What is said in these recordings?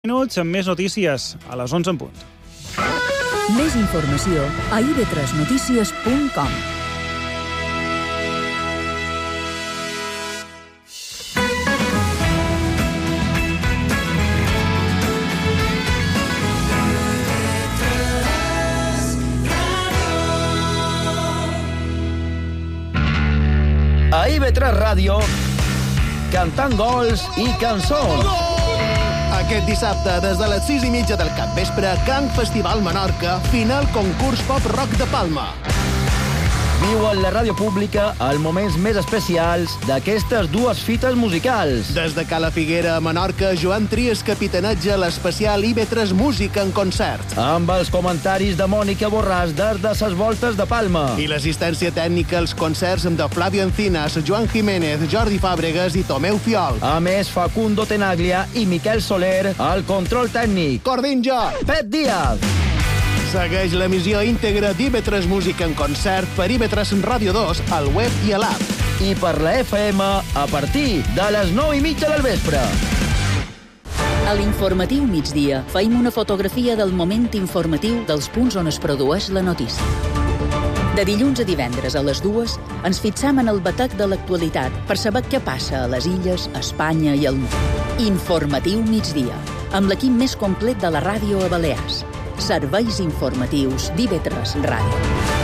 Minuts amb més notícies a les 11 en punt. Més informació a ib3notícies.com. A IB3 Ràdio, cantant gols i cançons. Aquest dissabte, des de les 6:30 del capvespre, Can Festival Menorca, final concurs pop-rock de Palma. Viu en la ràdio pública els moments més especials d'aquestes dues fites musicals. Des de Cala Figuera a Menorca, Joan Trias capitaneja l'especial IB3 Música en concert. Amb els comentaris de Mònica Borràs des de ses voltes de Palma. I l'assistència tècnica als concerts de Flavio Encinas, Joan Jiménez, Jordi Fàbregas i Tomeu Fiol. A més, Facundo Tenaglia i Miquel Soler al control tècnic. Cordinja! Pep Díaz! Segueix l'emissió íntegra d'IB3 Música en concert per IB3 Ràdio 2, al web i a l'app. I per la FM a partir de les 9:30 del vespre. A l'informatiu migdia feim una fotografia del moment informatiu dels punts on es produeix la notícia. De dilluns a divendres a les 2 ens fixam en el batec de l'actualitat per saber què passa a les illes, a Espanya i al món. Informatiu migdia, amb l'equip més complet de la ràdio a Balears. Serveis informatius d'IB3 Ràdio.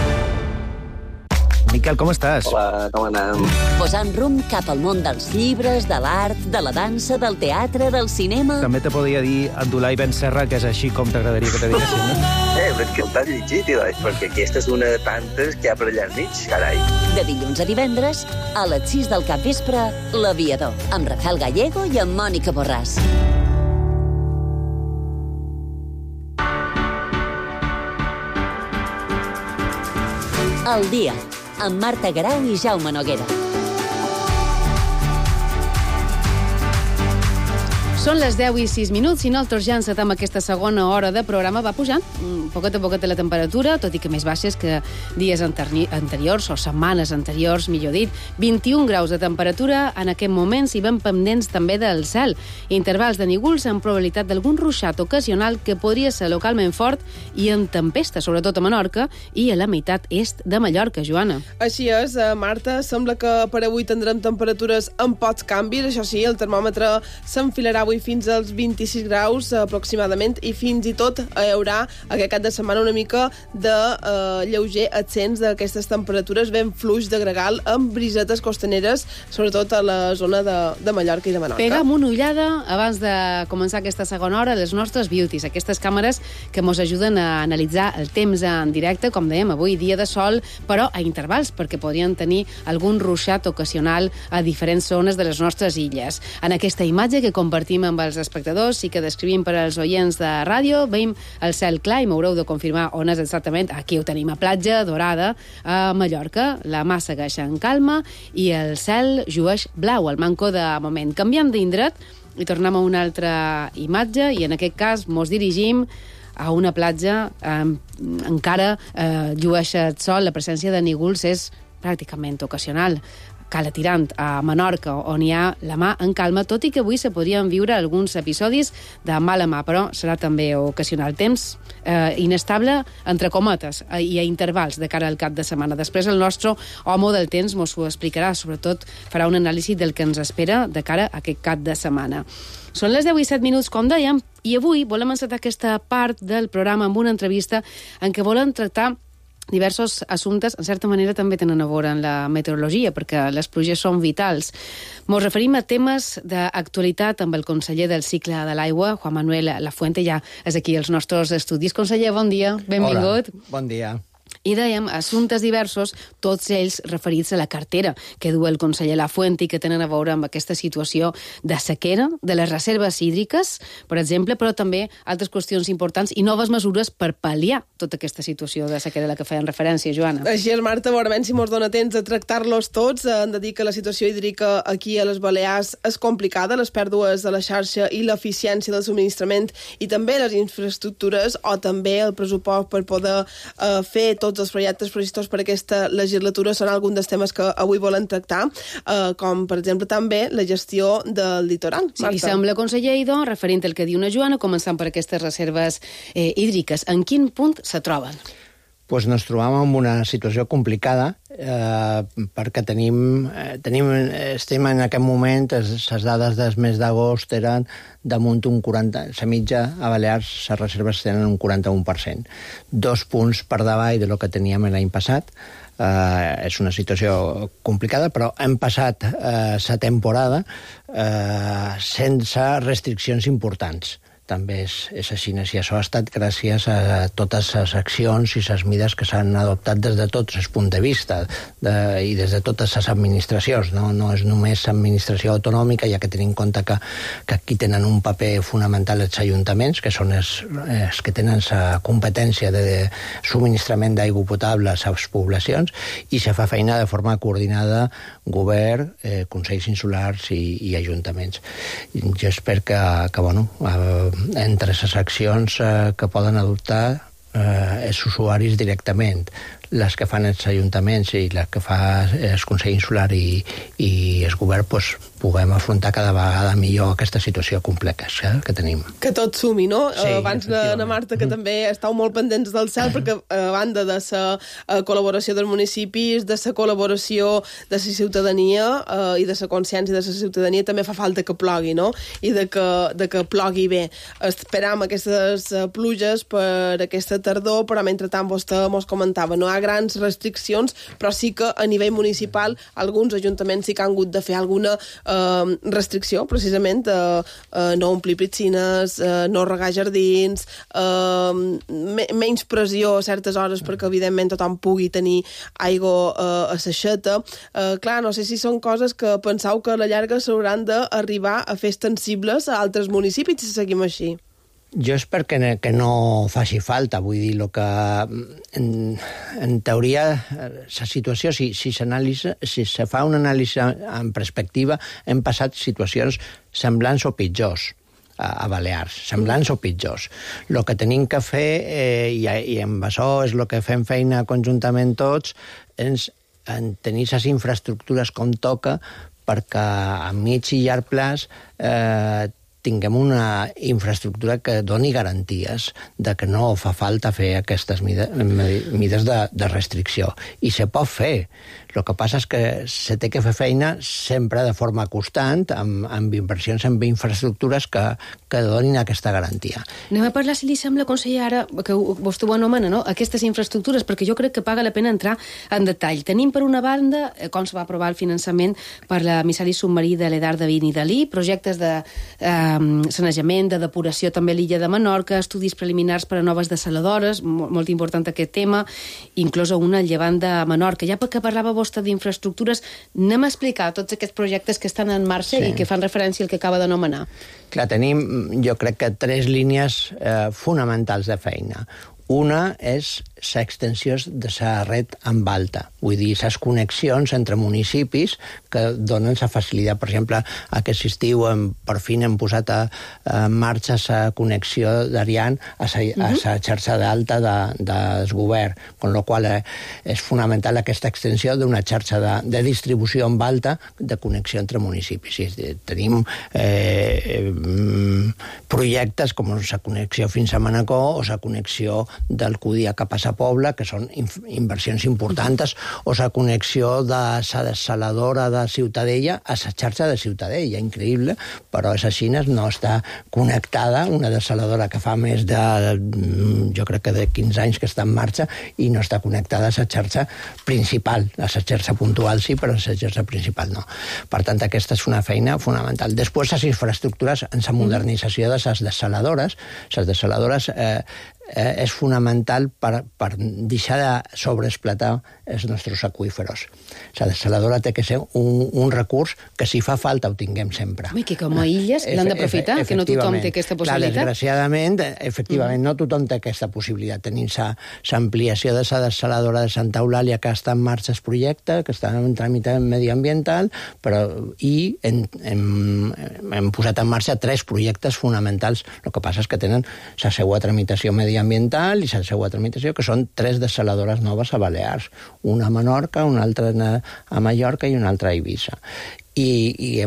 Miquel, com estàs? Hola, com anem? Posant rumb cap al món dels llibres, de l'art, de la dansa, del teatre, del cinema... També te podria dir Abdulai Ben Serra, que és així com t'agradaria que te diguessin, no? Però que el t'has llegit, perquè aquesta és una de tantes que hi ha per allà al mig, carai. De dilluns a divendres, a les 6 del capvespre, L'Aviador, amb Rafael Gallego i amb Mònica Borràs. El dia, amb Marta Garau i Jaume Noguera. Són les 10:06 i nosaltres ja encetem aquesta segona hora de programa. Va pujant poquet a poquet la temperatura, tot i que més baixes que dies anteriors, o setmanes anteriors, millor dit. 21 graus de temperatura en aquest moment, si ben pendents també del cel. Intervals de núvols amb probabilitat d'algun ruixat ocasional que podria ser localment fort i amb tempesta, sobretot a Menorca i a la meitat est de Mallorca, Joana. Així és, Marta. Sembla que per avui tindrem temperatures amb pocs canvis. Això sí, el termòmetre s'enfilarà avui fins als 26 graus aproximadament i fins i tot hi haurà aquest cap de setmana una mica de lleuger ascens d'aquestes temperatures, ben fluix de gregal amb brisetes costaneres, sobretot a la zona de Mallorca i de Menorca. Pega'm una ullada abans de començar aquesta segona hora a les nostres beauties, aquestes càmeres que ens ajuden a analitzar el temps en directe, com dèiem, avui dia de sol, però a intervals, perquè podrien tenir algun ruixat ocasional a diferents zones de les nostres illes. En aquesta imatge que compartim amb els espectadors i que descrivim per als oients de ràdio, veiem el cel clar i m'haureu de confirmar on és exactament. Aquí ho tenim a Platja Dorada, a Mallorca. La mà segueix en calma i el cel llueix blau, al manco de moment. Canviem d'indret i tornem a una altra imatge i en aquest cas mos dirigim a una platja encara llueix el sol. La presència de núvols és pràcticament ocasional. Cala Tirant, a Menorca, on hi ha la mà en calma, tot i que avui se podrien viure alguns episodis de mala mà, però serà també ocasional. Temps inestable, entre cometes, i a intervals de cara al cap de setmana. Després el nostre home del temps mos ho explicarà, sobretot farà un anàlisi del que ens espera de cara a aquest cap de setmana. Són les 10:07, com dèiem, i avui volem encetar aquesta part del programa amb una entrevista en què volem tractar diversos assumptes, en certa manera també tenen a veure en la meteorologia, perquè les pluges són vitals. Ens referim a temes d'actualitat amb el conseller del cicle de l'aigua, Juan Manuel Lafuente, ja és aquí als nostres estudis. Conseller, bon dia, benvingut. Hola, bon dia. I dèiem assumptes diversos, tots ells referits a la cartera que du el conseller Lafuente i que tenen a veure amb aquesta situació de sequera, de les reserves hídriques, per exemple, però també altres qüestions importants i noves mesures per pal·liar tota aquesta situació de sequera a la que feien referència, Joana. Així és, Marta, veurem si mos dona temps a tractar-los tots. Hem de dir que la situació hídrica aquí a les Balears és complicada, les pèrdues de la xarxa i l'eficiència del subministrament i també les infraestructures o també el pressupost per poder fer tots els projectes previstos per aquesta legislatura són alguns dels temes que avui volen tractar, com, per exemple, també la gestió del litoral. Si li sembla, conseller Idó, referint al que diu una Joana, començant per aquestes reserves hídriques, en quin punt se troben? Pues ens trobam en una situació complicada perquè estem en aquest moment, les dades del mes d'agost eren damunt un 40%, la mitja a Balears les reserves tenen un 41%, 2 punts per davall de lo que teníem l'any passat. És una situació complicada, però hem passat la temporada sense restriccions importants. També és així, i això ha estat gràcies a totes les accions i les mides que s'han adoptat des de tots els punts de vista i des de totes les administracions. No és només l'administració autonòmica, ja que tenim en compte que aquí tenen un paper fonamental els ajuntaments, que són els que tenen la competència de subministrament d'aigua potable a les poblacions, i se fa feina de forma coordinada govern, consells insulars i ajuntaments. Jo espero que entre les accions que poden adoptar els usuaris directament, les que fan els ajuntaments i les que fa el Consell Insular i el govern, puguem afrontar cada vegada millor aquesta situació complexa que tenim. Que tot sumi, no? Sí, abans la Marta, que també estàu molt pendents del cel, perquè a banda de la col·laboració dels municipis, de la col·laboració de la ciutadania i de la consciència de la ciutadania, també fa falta que plogui, no? I de que plogui bé. Esperam aquestes pluges per aquesta tardor, però mentrestant vostè mos comentava, no hi ha grans restriccions, però sí que a nivell municipal alguns ajuntaments sí que han hagut de fer alguna restricció, precisament, no omplir piscines, no regar jardins, menys pressió a certes hores perquè, evidentment, tothom pugui tenir aigua a l'aixeta. Clar, no sé si són coses que penseu que a la llarga s'hauran d'arribar a fer extensibles a altres municipis si seguim així. Jo espero que no faci falta, vull dir, que en teoria la situació, si se fa una anàlisi en perspectiva, hem passat situacions semblants o pitjors a Balears, semblants o pitjors. El que tenim que fer, i amb això és el que fem feina conjuntament tots, és tenir les infraestructures com toca perquè a mig i llarg plaç tinguem una infraestructura que doni garanties de que no fa falta fer aquestes mides de restricció. I se pot fer. El que passa és que se té que fer feina sempre de forma constant, amb inversions en infraestructures que donin aquesta garantia. Anem a parlar, si li sembla, conseller, ara, que vostè ho anomena, no? Aquestes infraestructures, perquè jo crec que paga la pena entrar en detall. Tenim, per una banda, com se va aprovar el finançament per l'emissari submarí de l'Edar de Vin i Dalí, projectes de sanejament, de depuració també a l'illa de Menorca, estudis preliminars per a noves dessaladores, molt important aquest tema, inclús una al llevant de Menorca. Ja perquè parlava vostè d'infraestructures, anem a explicar tots aquests projectes que estan en marxa i que fan referència al que acaba d'anomenar. Clar, tenim, jo crec que 3 línies fonamentals de feina. Una és l'extensió de la red en alta, vull dir, les connexions entre municipis que donen la facilitat. Per exemple, aquest estiu per fi hem posat en marxa la connexió d'Ariany a la xarxa d'alta del govern, amb la qual és fonamental aquesta extensió d'una xarxa de distribució en alta de connexió entre municipis. Tenim projectes com la connexió fins a Manacor o la connexió d'Alcúdia cap a sa Pobla, que són inversions importants, o la connexió de la dessaladora de Ciutadella a la xarxa de Ciutadella, increïble, però és així, no està connectada, una dessaladora que fa més de, jo crec que de 15 anys que està en marxa, i no està connectada a la xarxa principal, a la xarxa puntual sí, però a la xarxa principal no. Per tant, aquesta és una feina fonamental. Després, les infraestructures en la modernització de les dessaladores. Les dessaladores és fonamental per deixar de sobreexplotar els nostres aqüíferos. La dessaladora té que ser un recurs que, si fa falta, ho tinguem sempre. I que com a illes l'han d'aprofitar, que no tothom té aquesta possibilitat. Clar, desgraciadament, efectivament, no tothom té aquesta possibilitat. Tenim l'ampliació de la dessaladora de Santa Eulàlia, que està en marxa el projecte, que està en tràmit mediambiental, i hem posat en marxa 3 projectes fonamentals. El que passa és que tenen la seva tramitació mediambiental mediambiental i la seva tramitació, que són 3 dessaladores noves a Balears. Una a Menorca, una altra a Mallorca i una altra a Eivissa. I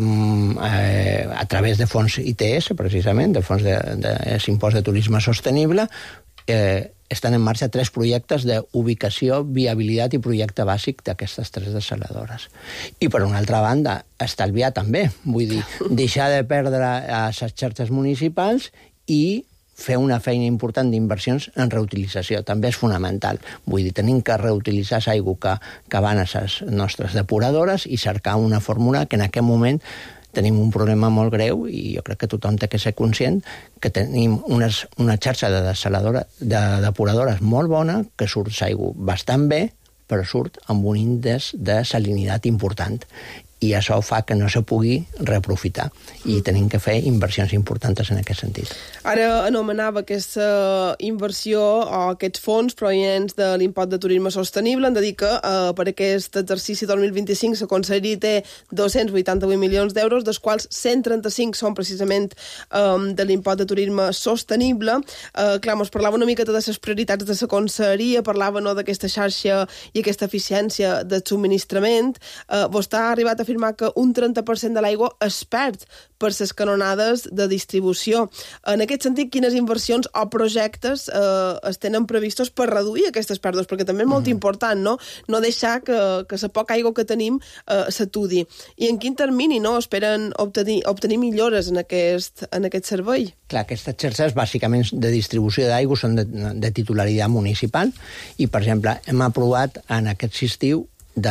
a través de fons ITS, precisament, de fons d'impost de turisme sostenible, estan en marxa 3 projectes d'ubicació, viabilitat i projecte bàsic d'aquestes 3 dessaladores. I, per una altra banda, estalviar també, vull dir, deixar de perdre a les xarxes municipals i fer una feina important d'inversions en reutilització. També és fonamental. Vull dir, tenim que reutilitzar l'aigua que van a les nostres depuradores i cercar una fórmula que en aquest moment tenim un problema molt greu i jo crec que tothom té que ser conscient que tenim una xarxa de depuradores molt bona, que surt l'aigua bastant bé, però surt amb un índex de salinitat important. I això fa que no se pugui reaprofitar. I tenim que fer inversions importants en aquest sentit. Ara anomenava aquesta inversió o aquests fons provinents de l'impost de turisme sostenible. Hem de dir que per aquest exercici 2025 la Conselleria té 288 milions d'euros, dels quals 135 són precisament de l'impost de turisme sostenible. Clar, ens parlava una miqueta de les prioritats de la Conselleria, parlava d'aquesta xarxa i aquesta eficiència de subministrament. Vostè ha arribat a afirmar que un 30% de l'aigua es perd per les canonades de distribució. En aquest sentit, quines inversions o projectes es tenen previstos per reduir aquestes pèrdues? Perquè també és molt important, no? No deixar que la poca aigua que tenim s'atudi. I en quin termini esperen obtenir millores en aquest servei? Clar, aquestes xarxes bàsicament de distribució d'aigua són de titularitat municipal i, per exemple, hem aprovat en aquest estiu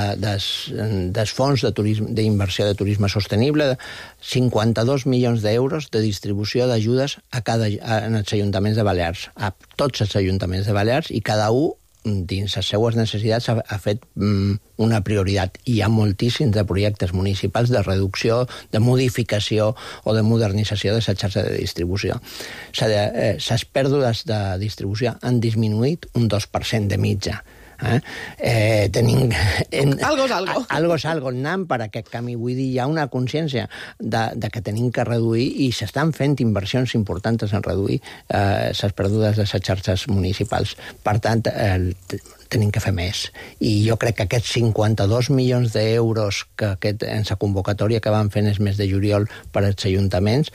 dels fons d'inversió de turisme sostenible 52 milions d'euros de distribució d'ajudes en els ajuntaments de Balears, a tots els ajuntaments de Balears, i cada un dins les seues necessitats ha fet una prioritat. Hi ha moltíssims de projectes municipals de reducció, de modificació o de modernització de la xarxa de distribució. Les pèrdues de distribució han disminuït un 2% de mitja. Tenim... Algo és algo. Algo és algo, anant per aquest camí. Vull dir, hi ha una consciència de que tenim que reduir i s'estan fent inversions importants en reduir les pèrdues de les xarxes municipals. Per tant, tenim que fer més. I jo crec que aquests 52 milions d'euros que en la convocatòria que van fer el mes de juliol per als ajuntaments,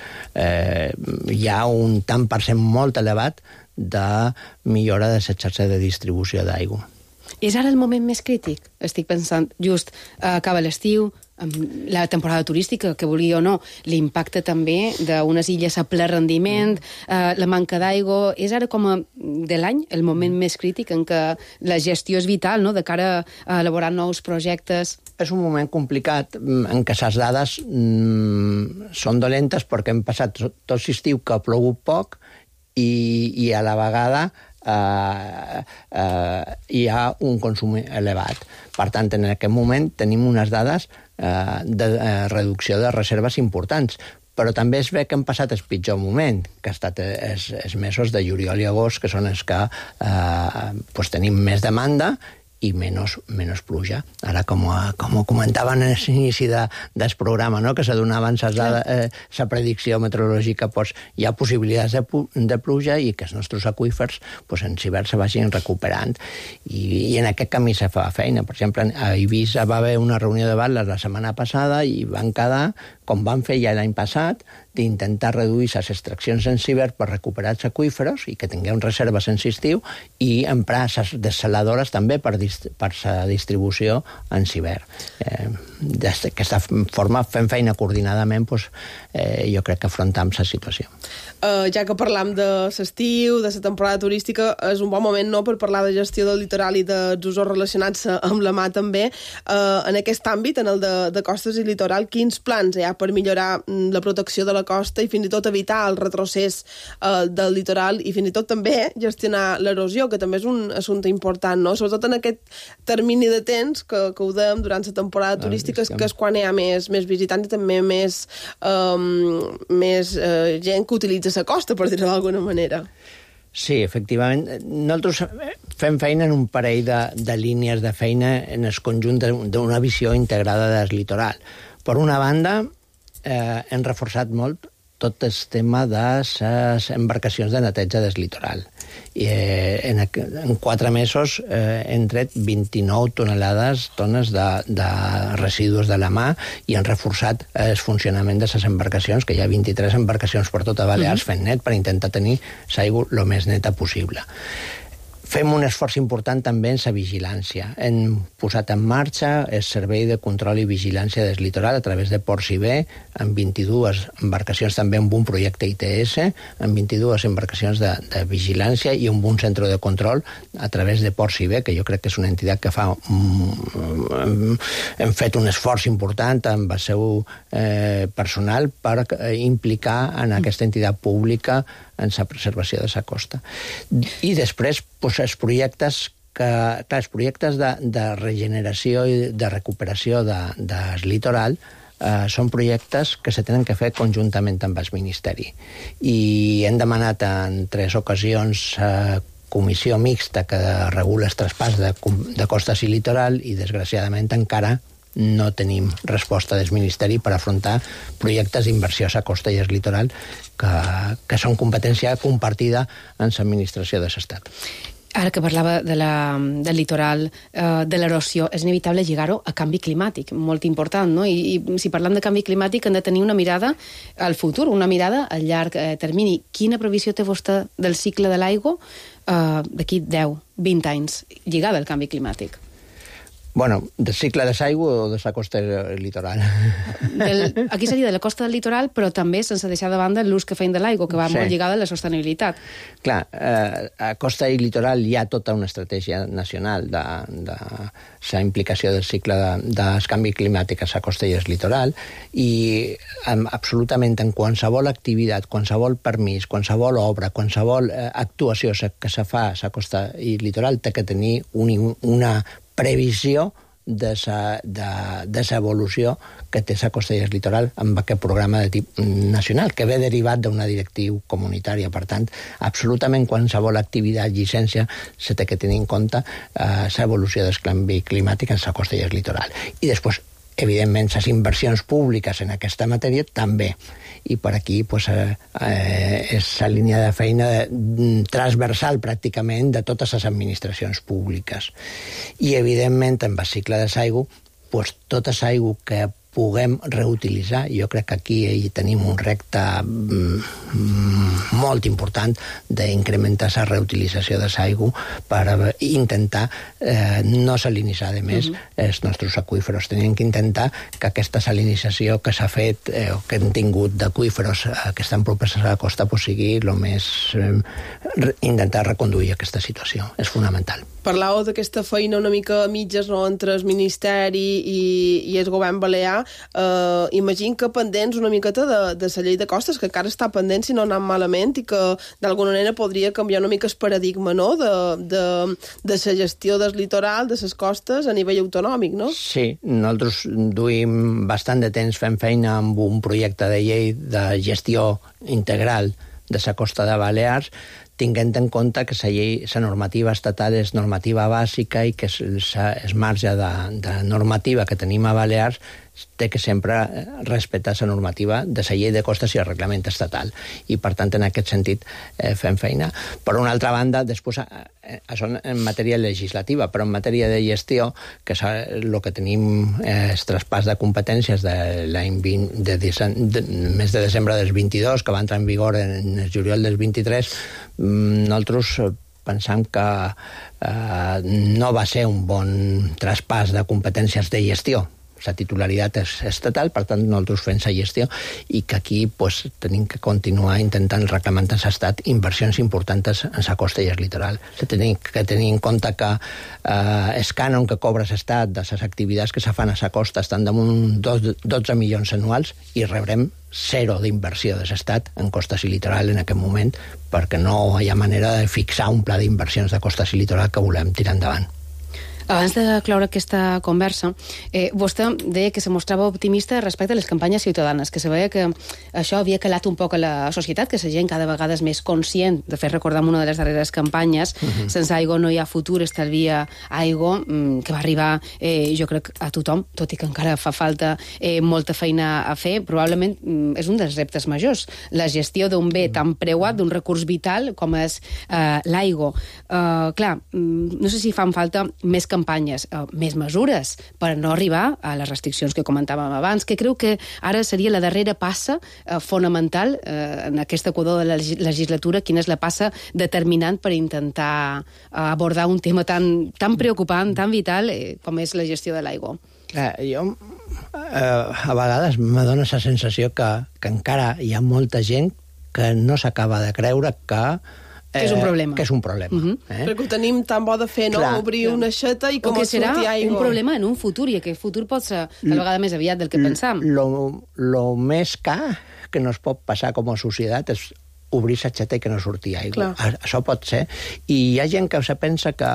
hi ha un tant per cent molt elevat de millora de la xarxa de distribució d'aigua. És ara el moment més crític? Estic pensant, just acaba l'estiu, la temporada turística, que vulgui o no, l'impacte també d'unes illes a ple rendiment, la manca d'aigua. És ara com de l'any el moment més crític en què la gestió és vital, no?, de cara a elaborar nous projectes. És un moment complicat en què les dades són dolentes perquè hem passat tot l'estiu que ha plogut poc i a la vegada hi ha un consum elevat. Per tant, en aquest moment tenim unes dades de reducció de reserves importants, però també es ve que hem passat el pitjor moment, que ha estat els mesos de juliol i agost, que són els que tenim més demanda i menys pluja. Ara, com ho comentaven a l'inici del programa, no?, que s'adonaven la predicció meteorològica, hi ha possibilitats de pluja i que els nostres aqüífers en hivern se vagin recuperant. I en aquest camí se fa feina. Per exemple, a Eivissa va haver una reunió de batlles la setmana passada i van quedar, com van fer ja l'any passat, d'intentar reduir les extraccions en hivern per recuperar els aqüífers i que tinguem reserves en estiu i emprar les dessaladores també per la distribució en hivern. D'aquesta forma, fent feina coordinadament, jo crec que afrontem la situació. Ja que parlam de l'estiu, de la temporada turística, és un bon moment, no?, per parlar de gestió del litoral i dels usos relacionats amb la mà també. En aquest àmbit, en el de costes i litoral, quins plans hi ha per millorar la protecció de la costa i fins i tot evitar el retrocés del litoral i fins i tot també gestionar l'erosió, que també és un assumpte important, no?, sobretot en aquest termini de temps que ho dèiem durant la temporada turística, que és quan hi ha més visitants i també més gent que utilitza la costa, per dir-ho d'alguna manera. Sí, efectivament. Nosaltres fem feina en un parell de línies de feina en el conjunt d'una visió integrada del litoral. Per una banda, hem reforçat molt tot el tema de les embarcacions de neteja del litoral. I en 4 mesos hem tret 29 tones de residus de la mà i han reforçat el funcionament de les embarcacions, que hi ha 23 embarcacions per tota Balears fent net per intentar tenir l'aigua el més neta possible. Fem un esforç important també en la vigilància. Hem posat en marxa el Servei de Control i Vigilància del Litoral a través de Ports i Bé, amb 22 embarcacions, també amb un projecte ITS, amb 22 embarcacions de vigilància i amb un centre de control a través de Ports i Bé, que jo crec que és una entitat que fa... Hem fet un esforç important amb el seu personal per implicar en aquesta entitat pública en la preservació de la costa. I després, els projectes de regeneració i de recuperació del litoral són projectes que se tenen que fer conjuntament amb el Ministeri. I hem demanat en 3 ocasions comissió mixta que regula el traspàs de costes i litoral i, desgraciadament, encara no tenim resposta del Ministeri per afrontar projectes d'inversió a la costa i al litoral que són competència compartida en l'administració de l'Estat. Ara que parlava del litoral, de l'erosió, és inevitable lligar-ho a canvi climàtic, molt important, no? I si parlem de canvi climàtic hem de tenir una mirada al futur, una mirada a llarg termini. Quina previsió té vostè del cicle de l'aigua d'aquí 10, 20 anys lligada al canvi climàtic? Bueno, del cicle de l'aigua o de la costa litoral? Aquí seria de la costa del litoral, però també sense deixar de banda l'ús que feien de l'aigua, que va molt lligada a la sostenibilitat. Clar, a costa i litoral hi ha tota una estratègia nacional de la implicació del cicle del canvi climàtic a la costa i al litoral, i absolutament en qualsevol activitat, qualsevol permís, qualsevol obra, qualsevol actuació que se fa a la costa i litoral té que tenir una previsió de l'evolució que té la costa i el litoral amb aquest programa de tip nacional, que ve derivat d'una directriu comunitària. Per tant, absolutament qualsevol activitat, llicència, se té que tenir en compte l'evolució del canvi climàtic en la costa i el litoral. I després, evidentment, les inversions públiques en aquesta matèria també. I per aquí és la línia de feina transversal pràcticament de totes les administracions públiques. I evidentment amb el cicle de l'aigua, tota l'aigua que puguem reutilitzar, jo crec que aquí hi tenim un repte molt important d'incrementar la reutilització de l'aigua per intentar no salinitzar de més els nostres aqüíferos. Tenim que intentar que aquesta salinització que s'ha fet o que hem tingut d'aqüíferos que estan propers a la costa sigui el més... intentar reconduir aquesta situació. És fonamental. Parlàveu d'aquesta feina una mica a mitges, no?, entre el Ministeri i el govern balear. Imagino que pendents una miqueta de la llei de costes, que encara està pendent si no ha anat malament i que d'alguna manera podria canviar una mica el paradigma, no?, de la gestió del litoral, de les costes a nivell autonòmic, no? Sí, nosaltres duim bastant de temps fent feina amb un projecte de llei de gestió integral de la costa de Balears, tinguent en compte que la normativa estatal és normativa bàsica i que el marge de normativa que tenim a Balears té que sempre respectar la normativa de la llei de costes i el reglament estatal. I, per tant, en aquest sentit fem feina. Per una altra banda, després, això en matèria legislativa, però en matèria de gestió, que és el que tenim el traspàs de competències de l'any mes de desembre del 22, que va entrar en vigor en el juliol del 23, nosaltres pensam que no va ser un bon traspàs de competències de gestió. La titularitat és estatal, per tant, nosaltres fem la gestió i que aquí tenim que continuar intentant reclamar a l'Estat inversions importants en la costa i el litoral. Tenim que tenir en compte que el cànon que cobra l'Estat de les activitats que se fan a la costa estan damunt 12 milions anuals i rebrem 0 d'inversió de l'Estat en costes i litoral en aquest moment, perquè no hi ha manera de fixar un pla d'inversions de costes i litoral que volem tirar endavant. Abans de cloure aquesta conversa, vostè deia que se mostrava optimista respecte a les campanyes ciutadanes, que se veia que això havia calat un poc a la societat, que la gent cada vegada és més conscient. De fet, recordem una de les darreres campanyes, sense aigua no hi ha futur, estalvia aigua, que va arribar, jo crec, a tothom, tot i que encara fa falta molta feina a fer. Probablement és un dels reptes majors, la gestió d'un bé tan preuat, d'un recurs vital com és l'aigua. Clar, no sé si fan falta més campanyes, més mesures per no arribar a les restriccions que comentàvem abans, que creu que ara seria la darrera passa fonamental en aquest equador de la legislatura. Quina és la passa determinant per intentar abordar un tema tan preocupant, tan vital com és la gestió de l'aigua? Jo a vegades m'adona la sensació que encara hi ha molta gent que no s'acaba de creure que és un problema. Que és un problema. Perquè ho tenim tan bo de fer, no? Clar. Obrir una aixeta i com o que serà aigua. Un problema en un futur, i aquest futur pot ser cada vegada més aviat del que pensam. Lo més car que nos pot passar com a societat és obrir l'aixeta i que no surti aigua. Això pot ser. I hi ha gent que se pensa que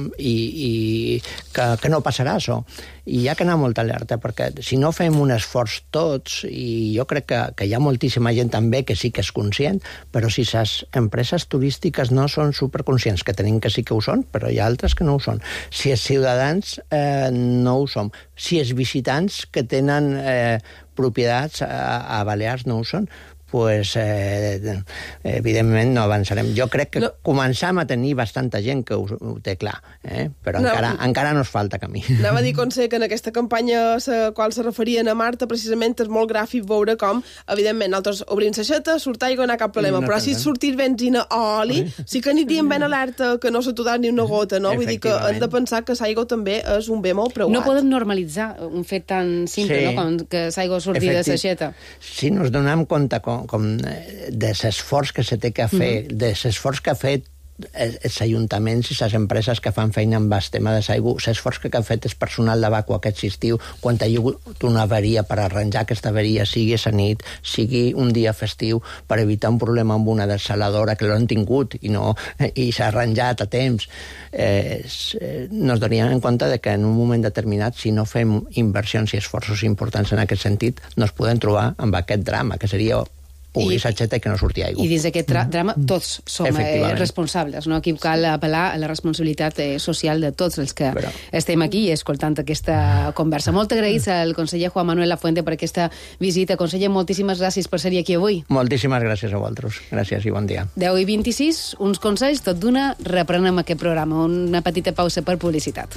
no passarà això. I hi ha que anar molt alerta, perquè si no fem un esforç tots, i jo crec que hi ha moltíssima gent també que sí que és conscient, però si les empreses turístiques no són superconscients, que tenim que sí que ho són, però hi ha altres que no ho són. Si els ciutadans no ho som, si els visitants que tenen propietats a Balears no ho són, pues, evidentment no avançarem. Jo crec que començam a tenir bastanta gent que ho té clar, però encara nos falta camí. Anava a dir, Conce, que en aquesta campanya a la qual se referien a Marta, precisament és molt gràfic veure com, evidentment, nosaltres obrim l'aixeta, surt aigua, no hi ha cap problema, però si sortir benzina o oli, sí que aniríem ben alerta que no s'aturar ni una gota, no? Vull dir que hem de pensar que l'aigua també és un bé molt preuat. No podem normalitzar un fet tan simple, no? Com que l'aigua surti de l'aixeta. Si nos donem compte com de l'esforç que se té que fer, de l'esforç que ha fet els ajuntaments i les empreses que fan feina amb el tema de l'aigua, l'esforç que ha fet el personal de Vacua aquest estiu, quan hi ha hagut una avaria per arranjar aquesta avaria, sigui a nit, sigui un dia festiu, per evitar un problema amb una desaladora que l'han tingut i s'ha arranjat a temps. Nos donaríem en compte que en un moment determinat, si no fem inversions i esforços importants en aquest sentit, no es podem trobar amb aquest drama, que seria obrir l'aixeta i que no surti aigua. I dins d'aquest drama tots som responsables, no? Aquí cal apel·lar a la responsabilitat social de tots els que estem aquí escoltant aquesta conversa. Molt agraïts al conseller Juan Manuel Lafuente per aquesta visita. Conseller, moltíssimes gràcies per ser aquí avui. Moltíssimes gràcies a vosaltres. Gràcies i bon dia. 10:26, uns consells, tot d'una, reprenem aquest programa. Una petita pausa per publicitat.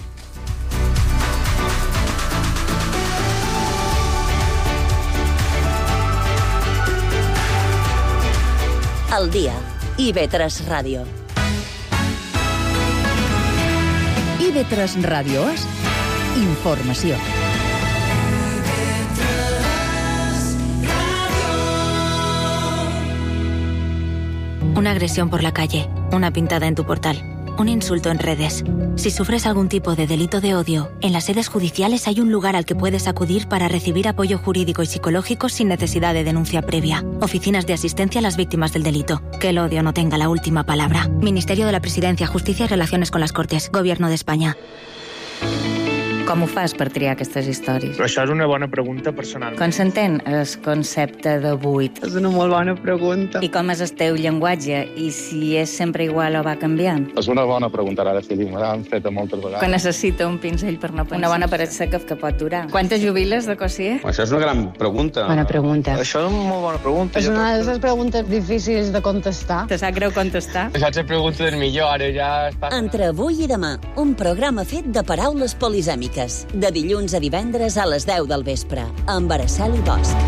Al dia. IB3 Ràdio. IB3 Ràdio és informació. Una agresión por la calle, una pintada en tu portal, un insulto en redes. Si sufres algún tipo de delito de odio, en las sedes judiciales hay un lugar al que puedes acudir para recibir apoyo jurídico y psicológico sin necesidad de denuncia previa. Oficinas de asistencia a las víctimas del delito. Que el odio no tenga la última palabra. Ministerio de la Presidencia, Justicia y Relaciones con las Cortes. Gobierno de España. Com ho fas per triar aquestes històries? Però això és una bona pregunta personal. Com s'entén el concepte de buit? És una molt bona pregunta. I com és el teu llenguatge? I si és sempre igual o va canviant? És una bona pregunta, ara si me l'han fet moltes vegades. Que necessita un pinzell per no pensar. Una bona paret seca que pot durar. Quantes jubiles de Cossier? Això és una gran pregunta. Bona pregunta. Això és una molt bona pregunta. És una de les preguntes difícils de contestar. Te sap greu contestar? Això és la pregunta del millor, ara ja està... Entre avui i demà, un programa fet de paraules polisèmiques. De dilluns a divendres a les 10 del vespre, amb Araceli Bosch.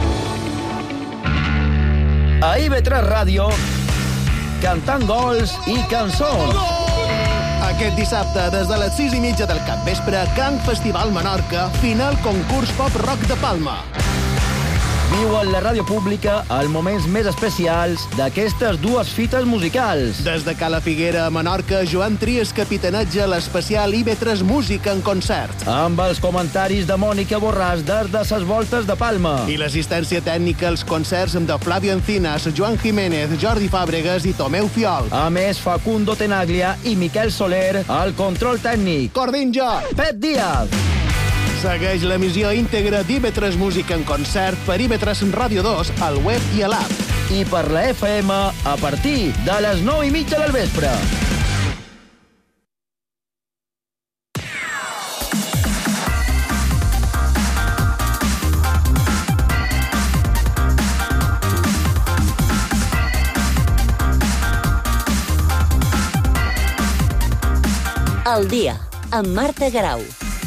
A IB3 Ràdio, cantant gols i cançons. Aquest dissabte, des de les 6:30 del capvespre, Can Festival Menorca, final concurs pop rock de Palma. Viu en la ràdio pública els moments més especials d'aquestes dues fites musicals. Des de Cala Figuera a Menorca, Joan Trias capitaneja l'especial IB3 Música en concert. Amb els comentaris de Mònica Borràs des de ses voltes de Palma. I l'assistència tècnica als concerts de Flavio Encinas, Joan Jiménez, Jordi Fàbregas i Tomeu Fiol. A més, Facundo Tenaglia i Miquel Soler al control tècnic. Cordinjo. Pep Díaz. Segueix l'emissió íntegra d'IB3 Música en concert per IB3 Ràdio 2 al web i a l'app. I per la FM a partir de les 9:30 del vespre. Al dia, amb Marta Garau.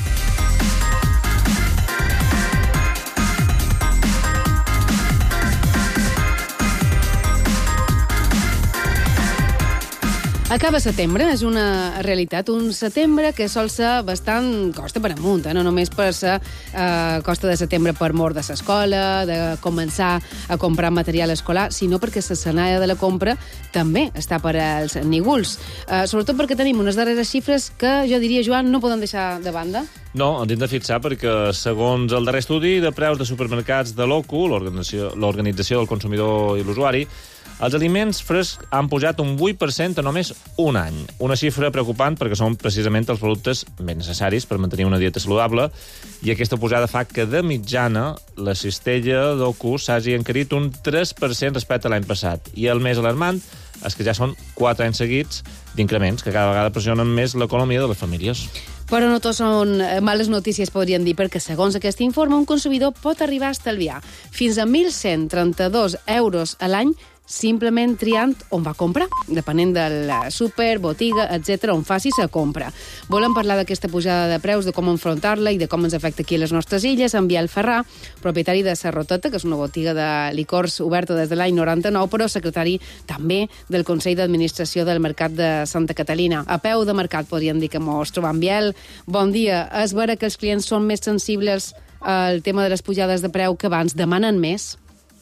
Acaba setembre, és una realitat. Un setembre que sol ser bastant costa per amunt, no només per ser costa de setembre per mort de l'escola, de començar a comprar material escolar, sinó perquè l'escenari de la compra també està per als nígols. Sobretot perquè tenim unes darreres xifres que, jo diria, Joan, no poden deixar de banda. No, ens hem de fixar perquè, segons el darrer estudi de preus de supermercats de l'OCU, l'Organització del Consumidor i l'Usuari, els aliments frescs han pujat un 8% en només un any. Una xifra preocupant perquè són precisament els productes més necessaris per mantenir una dieta saludable, i aquesta pujada fa que, de mitjana, la cistella d'OCU s'hagi encarit un 3% respecte a l'any passat. I el més alarmant és que ja són 4 anys seguits d'increments que cada vegada pressionen més l'economia de les famílies. Però no tot són males notícies, podríem dir, perquè, segons aquest informe, un consumidor pot arribar a estalviar fins a 1.132 euros a l'any simplement triant on va comprar, depenent del súper, botiga, etc., on facis la compra. Volem parlar d'aquesta pujada de preus, de com enfrontar-la i de com ens afecta aquí a les nostres illes, amb Biel Ferrà, propietari de Serroteta, que és una botiga de licors oberta des de l'any 99, però secretari també del Consell d'Administració del Mercat de Santa Catalina. A peu de mercat, podríem dir que mos trobam. Biel, bon dia. És vera que els clients són més sensibles al tema de les pujades de preu, que abans demanen més?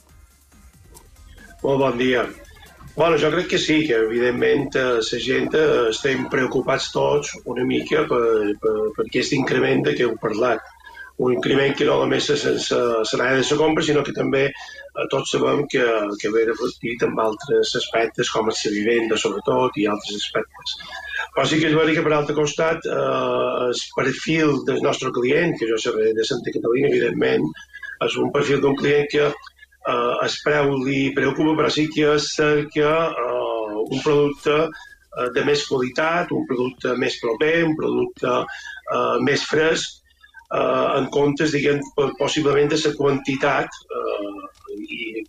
Molt bon dia. Bueno, jo crec que sí, que evidentment la gent estem preocupats tots una mica per aquest increment de què heu parlat. Un increment que no només és sense l'escenari de la compra, sinó que també tots sabem que ve reflectit en altres aspectes, com la vivenda, sobretot, i altres aspectes. Però sí que és veritat que, per altre costat, el perfil del nostre client, que jo seré de Santa Catalina, evidentment, és un perfil d'un client que el preu li preocupa, però sí que cerca un producte de més qualitat, un producte més proper, un producte més fresc, en comptes, diguem, possiblement de la quantitat, i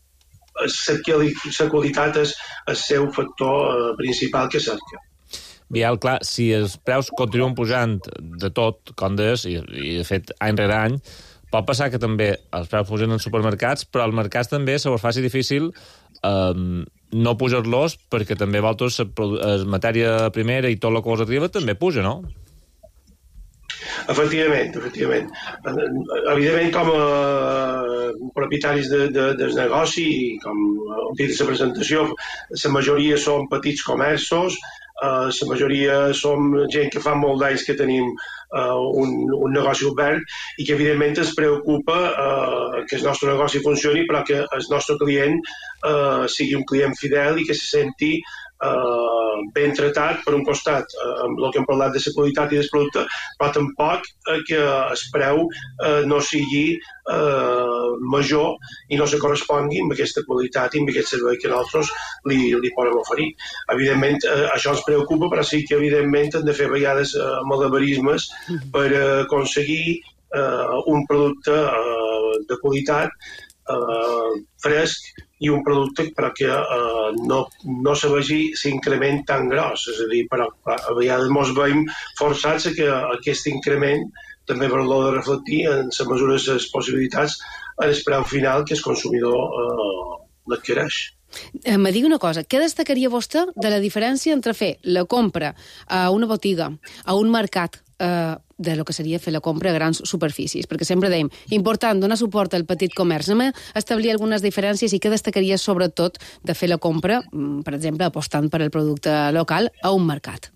la qualitat és el seu factor principal que cerca. Biel, clar, si els preus continuen pujant de tot, com deies, i de fet any rere any, pot passar que també els preus pugen en supermercats, però al mercat també se us faci difícil no pujar-los, perquè també vosaltres la matèria primera i tot el que us arriba també puja, no? Efectivament. Evidentment, com a propietaris del negoci, i com heu dit a la presentació, la majoria són petits comerços, la majoria som gent que fa molt d'anys que tenim un negoci obert i que evidentment ens preocupa que el nostre negoci funcioni, però que el nostre client sigui un client fidel i que se senti ben tratat, per un costat, amb el que hem parlat de la qualitat i del producte, però tampoc que el preu no sigui major i no se correspongui amb aquesta qualitat i amb aquest servei que nosaltres li podem oferir. Evidentment, això ens preocupa, però sí que evidentment hem de fer a vegades malabarismes per aconseguir un producte de qualitat, fresc, i un producte però que no se vegi l'increment tan gros. És a dir, però a vegades ens veiem forçats a que aquest increment també per l'hora de reflectir en les mesures de les possibilitats en el preu final que el consumidor l'adquireix. Me digui una cosa, què destacaria vostè de la diferència entre fer la compra a una botiga, a un mercat, de lo que seria fer la compra a grans superfícies, perquè sempre dèiem, important donar suport al petit comerç, establir algunes diferències i què destacaries sobretot de fer la compra, per exemple, apostant per al producte local a un mercat?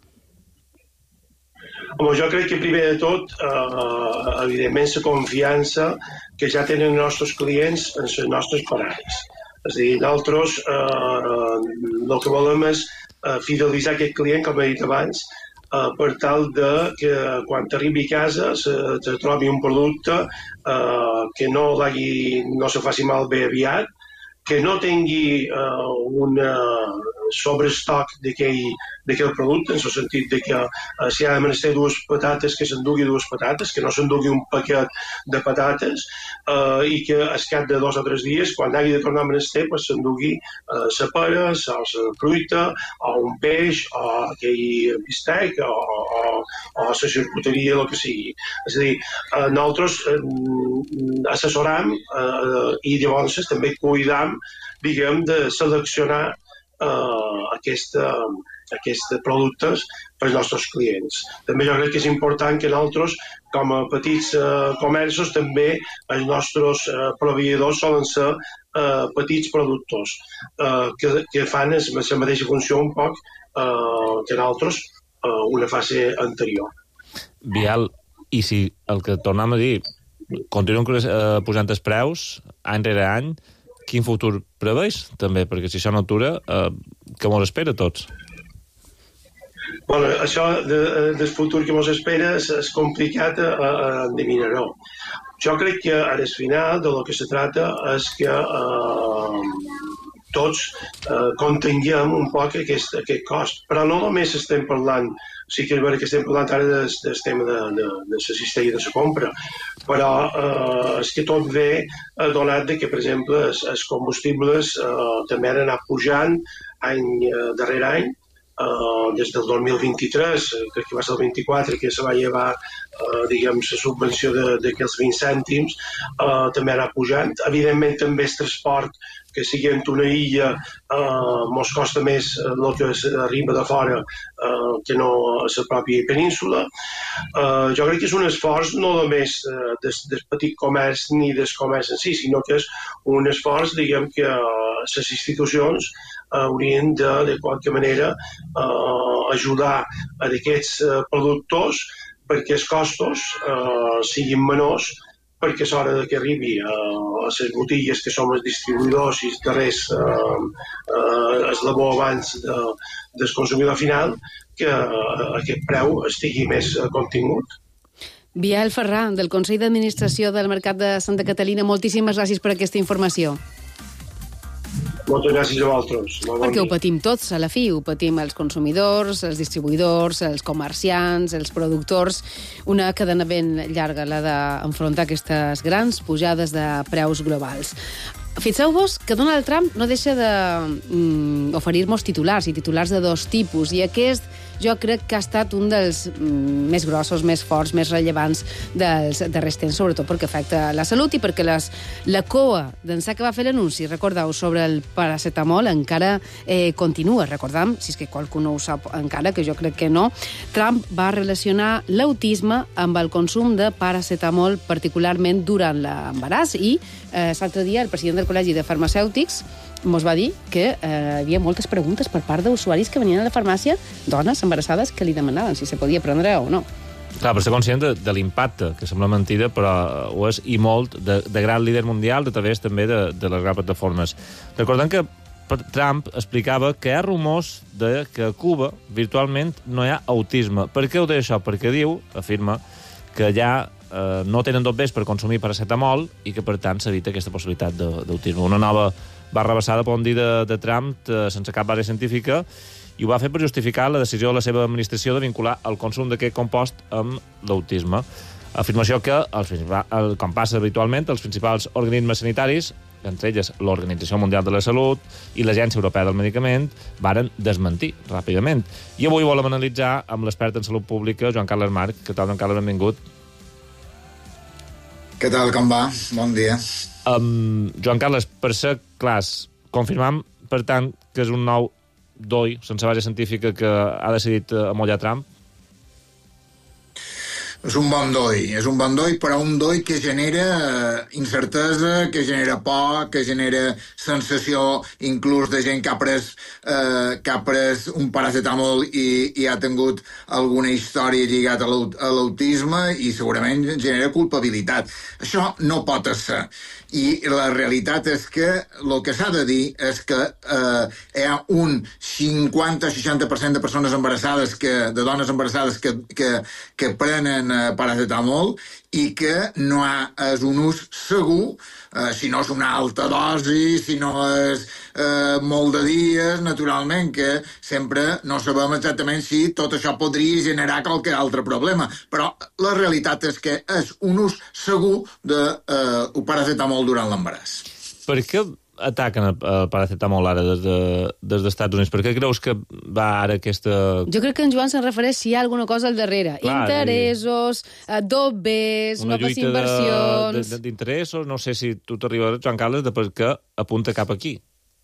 Home, jo crec que primer de tot, evidentment, la confiança que ja tenen els nostres clients en les nostres parades. És a dir, nosaltres el que volem és fidelitzar aquest client, com he dit abans, per tal de que quan arribi a casa se trobi un producte que no se faci malbé aviat, que no tingui un sobrestock d'aquell producte, en el sentit de que si ha de menester dues patates, que s'endugui dues patates, que no s'endugui un paquet de patates, i que al cap de 2 o 3 dies, quan hagi de tornar a menester, s'endugui la pera, la fruita, o un peix, o aquell bistec, o la xarcuteria, el que sigui. És a dir, nosaltres assessoram i llavors també cuidam, diguem, de seleccionar aquests productes per als nostres clients. També jo crec que és important que nosaltres, com a petits comerços, també els nostres proveïdors solen ser petits productors que fan la mateixa funció un poc que nosaltres una fase anterior. Biel, i si el que tornem a dir continuen pujant els preus any rere any, quin futur preveix, també? Perquè si això no atura, què ens espera a tots? Bueno, això del futur que ens espera és complicat endevinar-ho. Jo crec que al final de lo que se trata és que tots contenguem un poc aquest cost. Però no només estem parlant, sí que és veritat que estem parlant ara del tema de la cistella de la compra, però és que tot ve donat que, per exemple, els combustibles també han anat pujant any darrere any, des del 2023, crec que va ser el 24, que se va llevar diguem, la subvenció d'aquells 20 cèntims, també ha anat pujant. Evidentment, també el transport, que siguem una illa, ens costa més el que arriba de fora que no a la pròpia península. Jo crec que és un esforç no només del petit comerç ni del comerç en si, sinó que és un esforç, diguem, que les institucions haurien de qualque manera ajudar a aquests productors perquè els costos siguin menors, perquè és hora que arribi a les botigues que som els distribuïdors i els darrers eslabó abans del consumidor final, que aquest preu estigui més contingut. Biel Ferrà, del Consell d'Administració del Mercat de Santa Catalina, moltíssimes gràcies per aquesta informació. Moltes gràcies a vosaltres. Perquè ho patim tots, a la fi. Ho patim els consumidors, els distribuïdors, els comerciants, els productors. Una cadena ben llarga, la d'enfrontar aquestes grans pujades de preus globals. Fixeu-vos que Donald Trump no deixa d'oferir-nos titulars, i titulars de dos tipus, i aquest jo crec que ha estat un dels més grossos, més forts, més rellevants dels darrers temps, sobretot perquè afecta la salut i perquè la coa d'ençà que va fer l'anunci, recordeu, sobre el paracetamol encara continua. Recordam, si és que qualcú no ho sap encara, que jo crec que no, Trump va relacionar l'autisme amb el consum de paracetamol, particularment durant l'embaràs, i l'altre dia el president del Col·legi de Farmacèutics ens va dir que hi havia moltes preguntes per part d'usuaris que venien a la farmàcia, dones embarassades, que li demanaven si se podia prendre o no. Clar, per ser conscient de l'impacte, que sembla mentida, però ho és, i molt, de gran líder mundial, a través també de les grans plataformes. Recordem que Trump explicava que hi ha rumors de que a Cuba virtualment no hi ha autisme. Per què ho deia això? Perquè diu, afirma, que ja no tenen dobbers per consumir paracetamol i que, per tant, s'evita aquesta possibilitat d'autisme. Una nova barra basada, podem dir, de Trump, sense cap base científica, i ho va fer per justificar la decisió de la seva administració de vincular el consum d'aquest compost amb l'autisme. Afirmació que, com passa habitualment, els principals organismes sanitaris, entre elles l'Organització Mundial de la Salut i l'Agència Europea del Medicament, varen desmentir ràpidament. I avui volem analitzar amb l'expert en salut pública, Joan Carles Marc. Què tal, Joan Carles? Benvingut. Què tal, com va? Bon dia. Joan Carles, per ser clars, confirmam, per tant, que és un nou doi sense base científica que ha decidit amollar Trump? És un bon doi, però un doi que genera incertesa, que genera por, que genera sensació inclús de gent que ha pres un paracetamol i ha tingut alguna història lligada a l'autisme i segurament genera culpabilitat. Això no pot ser. I la realitat és que el que s'ha de dir és que hi ha un 50-60% de persones embarassades, de dones embarassades que prenen paracetamol i que no és un ús segur, si no és una alta dosi, si no és molt de dies, naturalment, que sempre no sabem exactament si tot això podria generar qualque altre problema. Però la realitat és que és un ús segur del paracetamol durant l'embaràs. Per què ataquen el paracetamol ara des dels Estats Units? Per què creus que va ara aquesta... Jo crec que en Joan se'n refereix si hi ha alguna cosa al darrere. Clar, interessos, dobbes, noves inversions... Una lluita d'interessos, no sé si tu t'arribes, Joan Carles, de per què apunta cap aquí.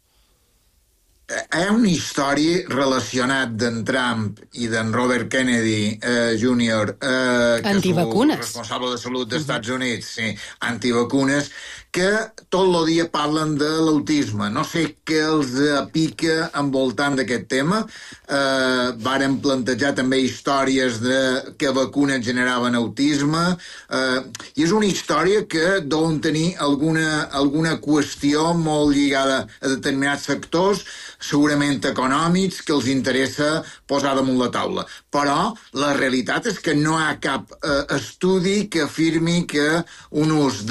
Hi ha una història relacionada d'en Trump i d'en Robert Kennedy Jr., que és el responsable de salut dels Estats Units, sí, antivacunes, que tot el dia parlen de l'autisme. No sé què els pica envoltant d'aquest tema. Varen plantejar també històries de que vacunes generaven autisme. I és una història que deuen tenir alguna qüestió molt lligada a determinats sectors, segurament econòmics, que els interessa posar damunt la taula. Però la realitat és que no hi ha cap estudi que afirmi que un ús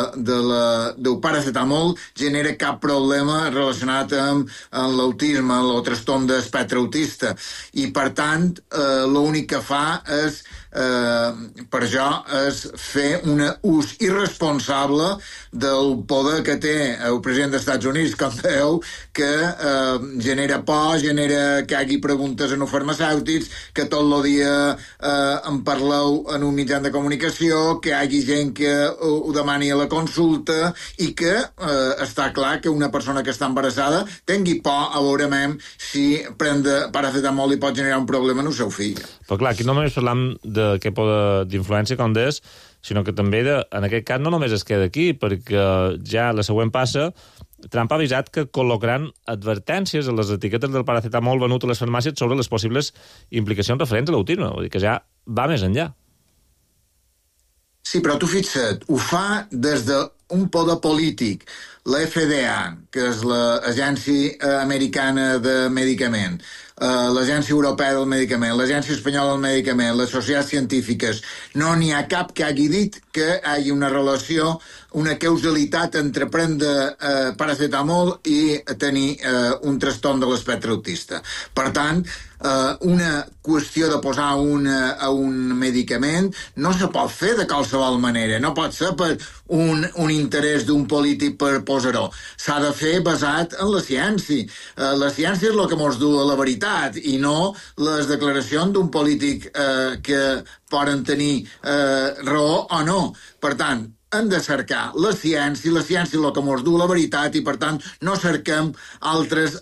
del paracetamol genera cap problema relacionat amb l'autisme, el trastorn d'espectre autista. I, per tant, l'únic que fa és per això és fer un ús irresponsable del poder que té el president dels Estats Units, com veieu, que genera por, genera que hi hagi preguntes en els farmacèutics, que tot el dia en parleu en un mitjà de comunicació, que hi hagi gent que ho demani a la consulta i que està clar que una persona que està embarassada tingui por a veure si pren paracetamol i pot generar un problema en el seu fill. Però clar, aquí no només parlam d'aquest poder d'influència, com deies, sinó que també, en aquest cas, no només es queda aquí, perquè ja la següent passa, Trump ha avisat que col·locaran advertències a les etiquetes del paracetamol venut a les farmàcies sobre les possibles implicacions referents a l'autisme. Vull dir que ja va més enllà. Sí, però tu fixa't, ho fa des d'un poder polític. La FDA, que és l'Agència Americana de Medicament, l'Agència Europea del Medicament, l'Agència Espanyola del Medicament, les societats científiques, no n'hi ha cap que hagi dit que hi hagi una relació, una causalitat entre prendre paracetamol i tenir un trastorn de l'espectre autista. Per tant, una qüestió de posar un medicament no se pot fer de qualsevol manera, no pot ser per un interès d'un polític per posar-ho. S'ha de fer basat en la ciència. La ciència és el que ens du a la veritat i no les declaracions d'un polític que poden tenir raó o no. Per tant, hem de cercar la ciència és el que ens du la veritat i, per tant, no cerquem altres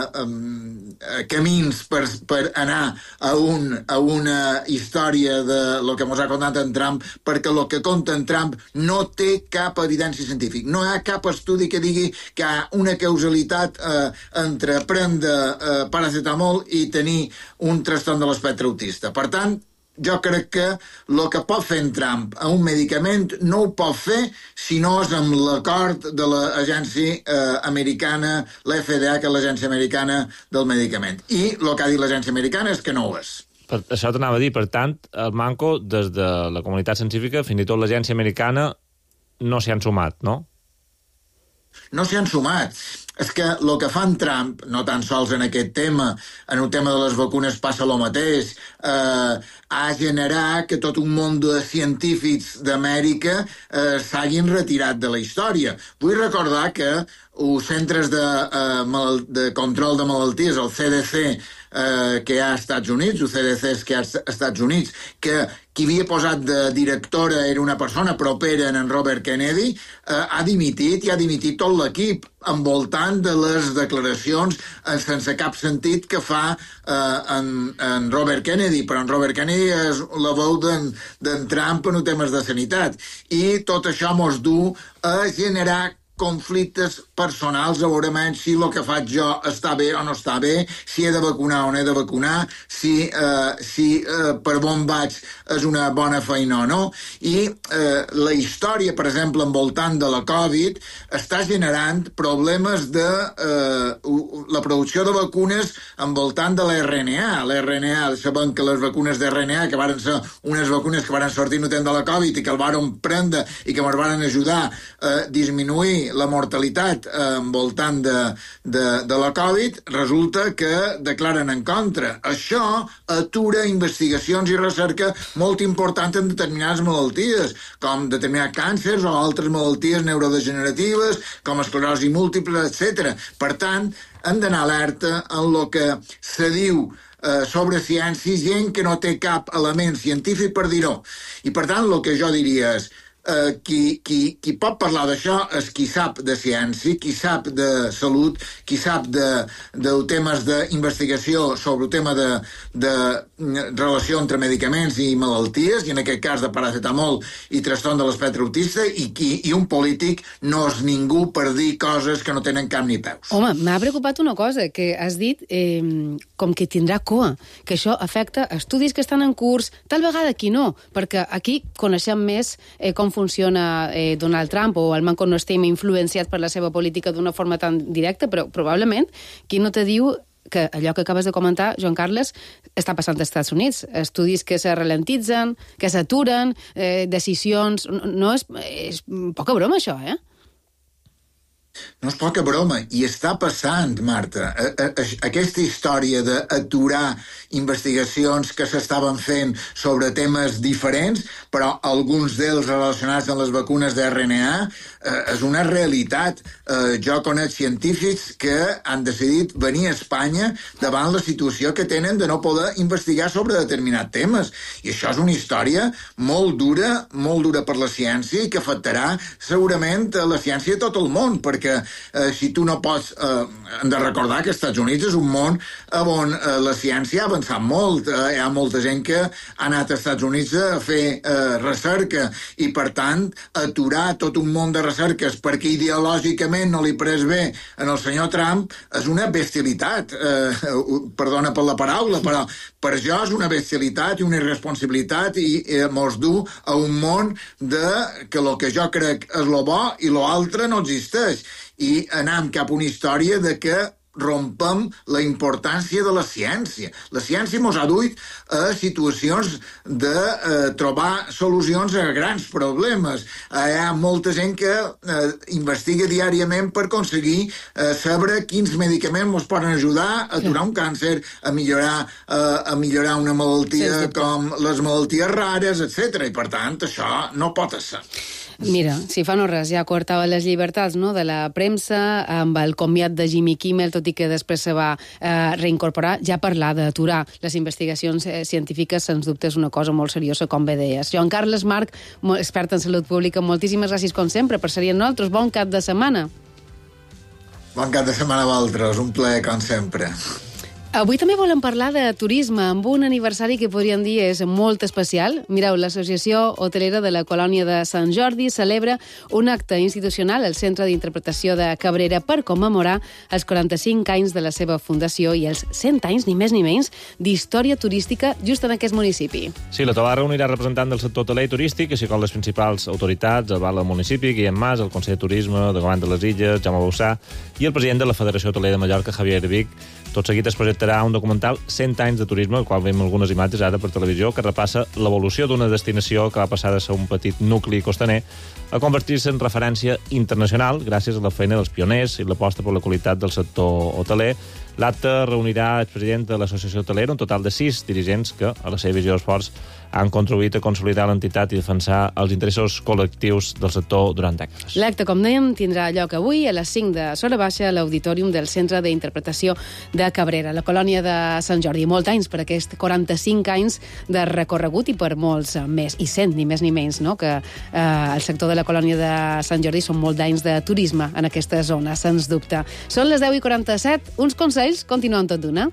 camins per anar a una història de lo que ens ha contat en Trump, perquè el que conta en Trump no té cap evidència científica. No hi ha cap estudi que digui que hi ha una causalitat entre prendre paracetamol i tenir un trastorn de l'espectre autista. Per tant, jo crec que el que pot fer en Trump a un medicament no ho pot fer si no és amb l'acord de l'agència americana, la FDA, que és l'agència americana del medicament. I el que ha dit l'agència americana és que no ho és. Per això t'anava a dir, per tant, el manco, des de la comunitat científica, fins i tot l'agència americana, no s'hi han sumat, no? No s'hi han sumat. És que el que fa en Trump, no tan sols en aquest tema, en el tema de les vacunes passa el mateix, ha generat que tot un munt de científics d'Amèrica s'hagin retirat de la història. Vull recordar que els centres de control de malalties, el CDC, que hi ha als Estats Units, el CDC que hi ha als Estats Units, que qui havia posat de directora era una persona propera en Robert Kennedy, ha dimitit i ha dimitit tot l'equip envoltant de les declaracions sense cap sentit que fa en Robert Kennedy, però en Robert Kennedy és la veu d'en Trump en temes de sanitat. I tot això mos du a generar conflictes personals, a veure menys si el que faig jo està bé o no està bé, si he de vacunar o no he de vacunar, si per on vaig és una bona feina o no. I la història, per exemple, envoltant de la Covid, està generant problemes de la producció de vacunes envoltant de l'RNA. L'RNA, sabem que les vacunes d'RNA, que varen ser unes vacunes que varen sortir no temps de la Covid i que el varen prendre i que ens varen ajudar a disminuir la mortalitat envoltant de la Covid, resulta que declaren en contra. Això atura investigacions i recerca molt importants en determinades malalties, com determinats càncers o altres malalties neurodegeneratives, com esclerosi múltiple, etc. Per tant, hem d'anar alerta en el que se diu sobre ciència, gent que no té cap element científic per dir-ho. I per tant, el que jo diria és qui pot parlar d'això és qui sap de ciència, qui sap de salut, qui sap de temes d'investigació sobre el tema de relació entre medicaments i malalties, i en aquest cas de paracetamol i trastorn de l'espectre autista, i un polític no és ningú per dir coses que no tenen cap ni peus. Home, m'ha preocupat una cosa, que has dit com que tindrà cua, que això afecta estudis que estan en curs, tal vegada aquí no, perquè aquí coneixem més com funciona Donald Trump, o almenys no estem influenciats per la seva política d'una forma tan directa, però probablement qui no te diu que allò que acabes de comentar, Joan Carles, està passant als Estats Units. Estudis que se ralentitzen, que s'aturen, decisions... No és poca broma, això, eh? No és poca broma, i està passant, Marta. Aquesta història d'aturar investigacions que s'estaven fent sobre temes diferents, però alguns d'ells relacionats amb les vacunes d'RNA, és una realitat. Jo conec científics que han decidit venir a Espanya davant la situació que tenen de no poder investigar sobre determinats temes. I això és una història molt dura per la ciència i que afectarà segurament la ciència a tot el món, perquè si tu no pots... hem de recordar que els Estats Units és un món on la ciència ha avançat molt. Hi ha molta gent que ha anat als Estats Units a fer recerca i, per tant, aturar tot un món de recerques perquè ideològicament no li pres bé en el senyor Trump és una bestialitat. Perdona per la paraula, però per jo és una bestialitat i una irresponsabilitat i mos du a un món que el que jo crec és lo bo i lo altre no existeix. I anem cap a una història de que rompem la importància de la ciència. La ciència ens ha duit a situacions de trobar solucions a grans problemes. Hi ha molta gent que investiga diàriament per aconseguir saber quins medicaments ens poden ajudar a aturar un càncer, a millorar una malaltia com les malalties rares, etc. I, per tant, això no pot ser. Mira, si fa no res, ja coartava les llibertats, no?, de la premsa, amb el comiat de Jimmy Kimmel, tot i que després se va reincorporar, ja parlar d'aturar les investigacions científiques, sens dubte és una cosa molt seriosa, com bé deies. Joan Carles Marc, expert en salut pública, moltíssimes gràcies, com sempre, per ser-hi amb nosaltres. Bon cap de setmana. Bon cap de setmana a vosaltres, un plaer, com sempre. Avui també volem parlar de turisme, amb un aniversari que podríem dir és molt especial. Mireu, l'Associació Hotelera de la Colònia de Sant Jordi celebra un acte institucional al Centre d'Interpretació de Cabrera per commemorar els 45 anys de la seva fundació i els 100 anys, ni més ni menys, d'història turística just en aquest municipi. Sí, la trobada reunirà representants del sector hoteler i turístic, així com les principals autoritats, el bar del municipi, Guillem Mas, el Consell de Turisme de Govern de les Illes, Jaume Bauçà, i el president de la Federació Hotelera de Mallorca, Javier Vic. Tot seguit es projectarà un documental 100 anys de turisme, el qual veiem algunes imatges ara per televisió, que repassa l'evolució d'una destinació que va passar de ser un petit nucli costaner a convertir-se en referència internacional gràcies a la feina dels pioners i l'aposta per la qualitat del sector hoteler, L'acte reunirà el president de l'Associació Hotelera, un total de 6 dirigents que, a la seva visió d'esforç, han contribuït a consolidar l'entitat i defensar els interessos col·lectius del sector durant dècades. L'acte, com dèiem, tindrà lloc avui a les 5 de Sora Baixa a l'Auditorium del Centre d'Interpretació de Cabrera, la colònia de Sant Jordi. Molts anys per aquest 45 anys de recorregut i per molts més. I 100, ni més ni menys, no? Que el sector de la colònia de Sant Jordi són molts anys de turisme en aquesta zona, sens dubte. Són les 10:47, uns consells, continuem tot d'una.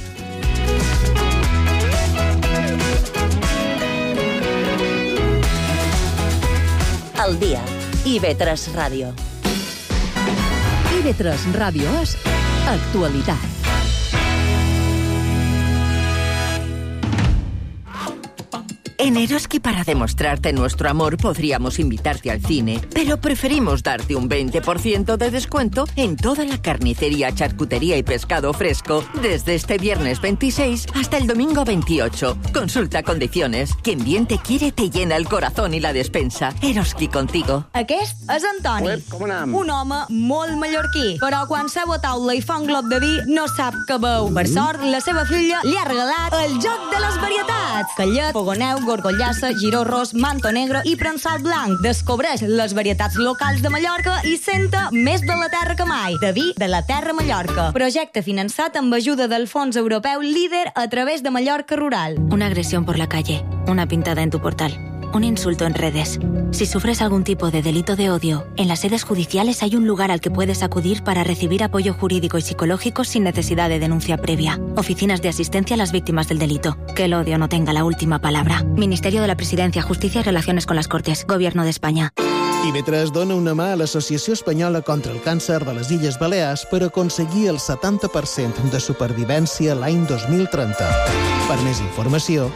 Al dia. IB3 Ràdio. IB3 Ràdio és actualitat. En Eroski, para demostrarte nuestro amor, podríamos invitarte al cine, pero preferimos darte un 20% de descuento en toda la carnicería, charcutería y pescado fresco desde este viernes 26 hasta el domingo 28. Consulta condiciones. Quien bien te quiere te llena el corazón y la despensa. Eroski contigo. Aquest és Antoni, un home molt mallorquí, però quan seu a taula i fa un glop de vi no sap què veu. Per sort, la seva filla li ha regalat el joc de les varietats. Callet, fogoneu, gorgollassa, giró ros, manto negre i prensat blanc. Descobreix les varietats locals de Mallorca i senta més de la terra que mai. De vi de la terra Mallorca. Projecte finançat amb ajuda del Fons Europeu Líder a través de Mallorca Rural. Una agresión por la calle, una pintada en tu portal, un insulto en redes. Si sufres algún tipo de delito de odio, en las sedes judiciales hay un lugar al que puedes acudir para recibir apoyo jurídico y psicológico sin necesidad de denuncia previa. Oficinas de asistencia a las víctimas del delito. Que el odio no tenga la última palabra. Ministerio de la Presidencia, Justicia y Relaciones con las Cortes. Gobierno de España. IB3 dona una mà a l'Associació Espanyola contra el Càncer de les Illes Balears per aconseguir el 70% de supervivència l'any 2030. Per més informació,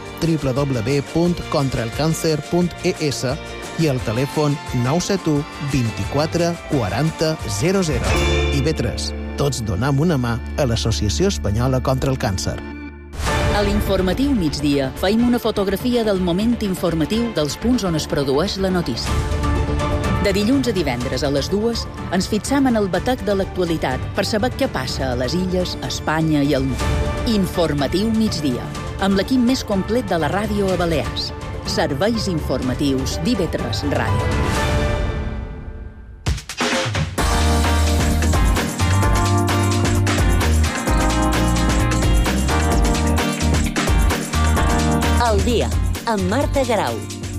www.contraelcancer.es i el telèfon 971 24 40 00. IB3. Tots donem una mà a l'Associació Espanyola contra el Càncer. A l'informatiu migdia feim una fotografia del moment informatiu dels punts on es produeix la notícia. De dilluns a divendres a les 2 ens fixam en el batec de l'actualitat per saber què passa a les illes, a Espanya i al món. Informatiu migdia, amb l'equip més complet de la ràdio a Balears. Serveis informatius d'IB3 Ràdio. Al dia, amb Marta Garau.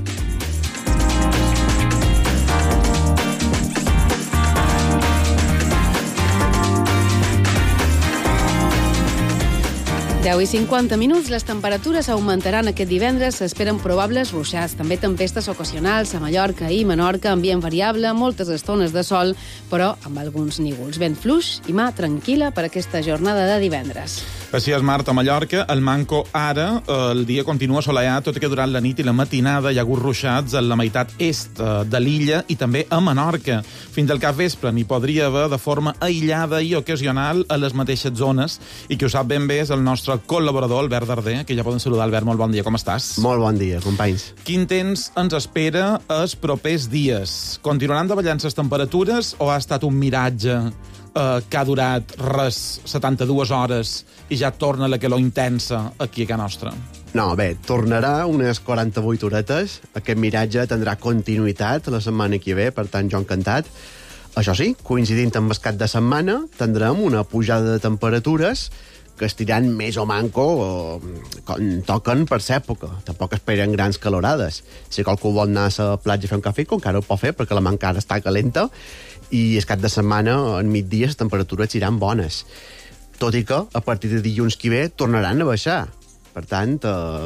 Deu i 50 minuts, les temperatures augmentaran aquest divendres, s'esperen probables ruixats, també tempestes ocasionals a Mallorca i Menorca, ambient variable, moltes estones de sol, però amb alguns nígols. Vent fluix i mà tranquil·la per aquesta jornada de divendres. Així és, Marta, a Mallorca. El manco ara, el dia continua assolellat, tot i que durant la nit i la matinada hi ha hagut ruixats a la meitat est de l'illa i també a Menorca. Fins al capvespre n'hi podria haver de forma aïllada i ocasional a les mateixes zones, i qui ho sap ben bé és el nostre col·laborador, Albert Darder, que ja poden saludar. Albert, molt bon dia, com estàs? Molt bon dia, companys. Quin temps ens espera els propers dies? Continuaran davallant les temperatures o ha estat un miratge que ha durat res 72 hores i ja torna la calor intensa aquí a casa nostra? No, bé, tornarà unes 48 horetes. Aquest miratge tindrà continuïtat la setmana que ve, per tant, jo encantat. Això sí, coincidint amb el cap de setmana, tindrem una pujada de temperatures que estiran més o manco com toquen per l'època. Tampoc esperen grans calorades. Si qualcú vol anar a la platja a fer un cafè, encara ho pot fer, perquè la mà encara està calenta, i el cap de setmana, al migdia, les temperatures seran bones. Tot i que, a partir de dilluns que ve, tornaran a baixar. Per tant,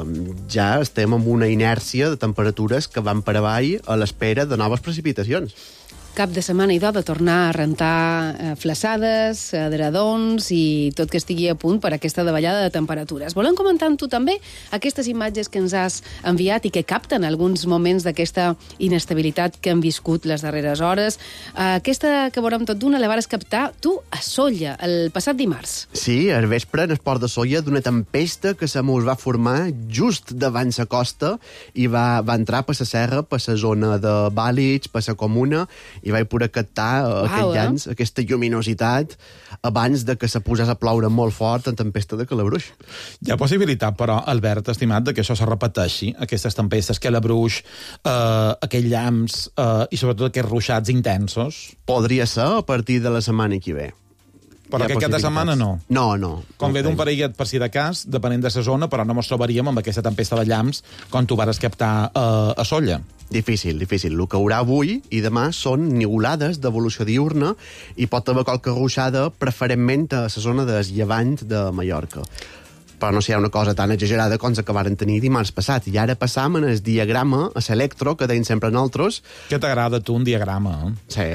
ja estem amb una inèrcia de temperatures que van per avall a l'espera de noves precipitacions. Cap de setmana idò de tornar a rentar flaçades, adredons i tot que estigui a punt per aquesta davallada de temperatures. Volem comentar amb tu també aquestes imatges que ens has enviat i que capten alguns moments d'aquesta inestabilitat que hem viscut les darreres hores. Aquesta que veurem tot d'una la vas captar tu a Sóller el passat dimarts. Sí, al vespre, en el port de Sóller, d'una tempesta que se mos va formar just davant la costa i va entrar per la serra, per la zona de Bàlits, per la comuna, i vaig poder captar aquests anys, aquesta lluminositat, abans de que se posés a ploure molt fort en tempesta de Calabruix. Hi ha possibilitat, però, Albert, estimat, que això se repeteixi, aquestes tempestes, Calabruix, aquells llamps i sobretot aquests ruixats intensos? Podria ser a partir de la setmana que ve. Però aquest cap de setmana no? No. Com ve d'un parellet per si de cas, depenent de la zona, però no ens trobaríem amb aquesta tempesta de llamps com tu vares captar a Solla. Difícil. El que haurà avui i demà són niulades d'evolució diurna i pot haver qualque ruixada preferentment a la zona del llevant de Mallorca. Però no serà una cosa tan exagerada com s'acabaren tenir dimarts passat. I ara passam en el diagrama, a l'electro, que deien sempre nosaltres. Que t'agrada tu un diagrama, Sí.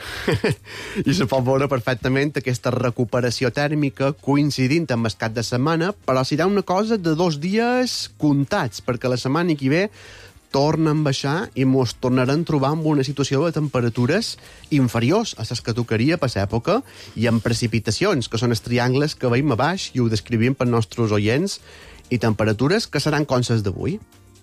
I se pot veure perfectament aquesta recuperació tèrmica coincidint amb el cap de setmana, però serà una cosa de 2 dies comptats, perquè la setmana que ve tornen a baixar i ens tornaran a trobar en una situació de temperatures inferiors a les que tocaria per l'època i amb precipitacions, que són els triangles que veiem a baix i ho descrivim per nostres oients, i temperatures que seran com les d'avui.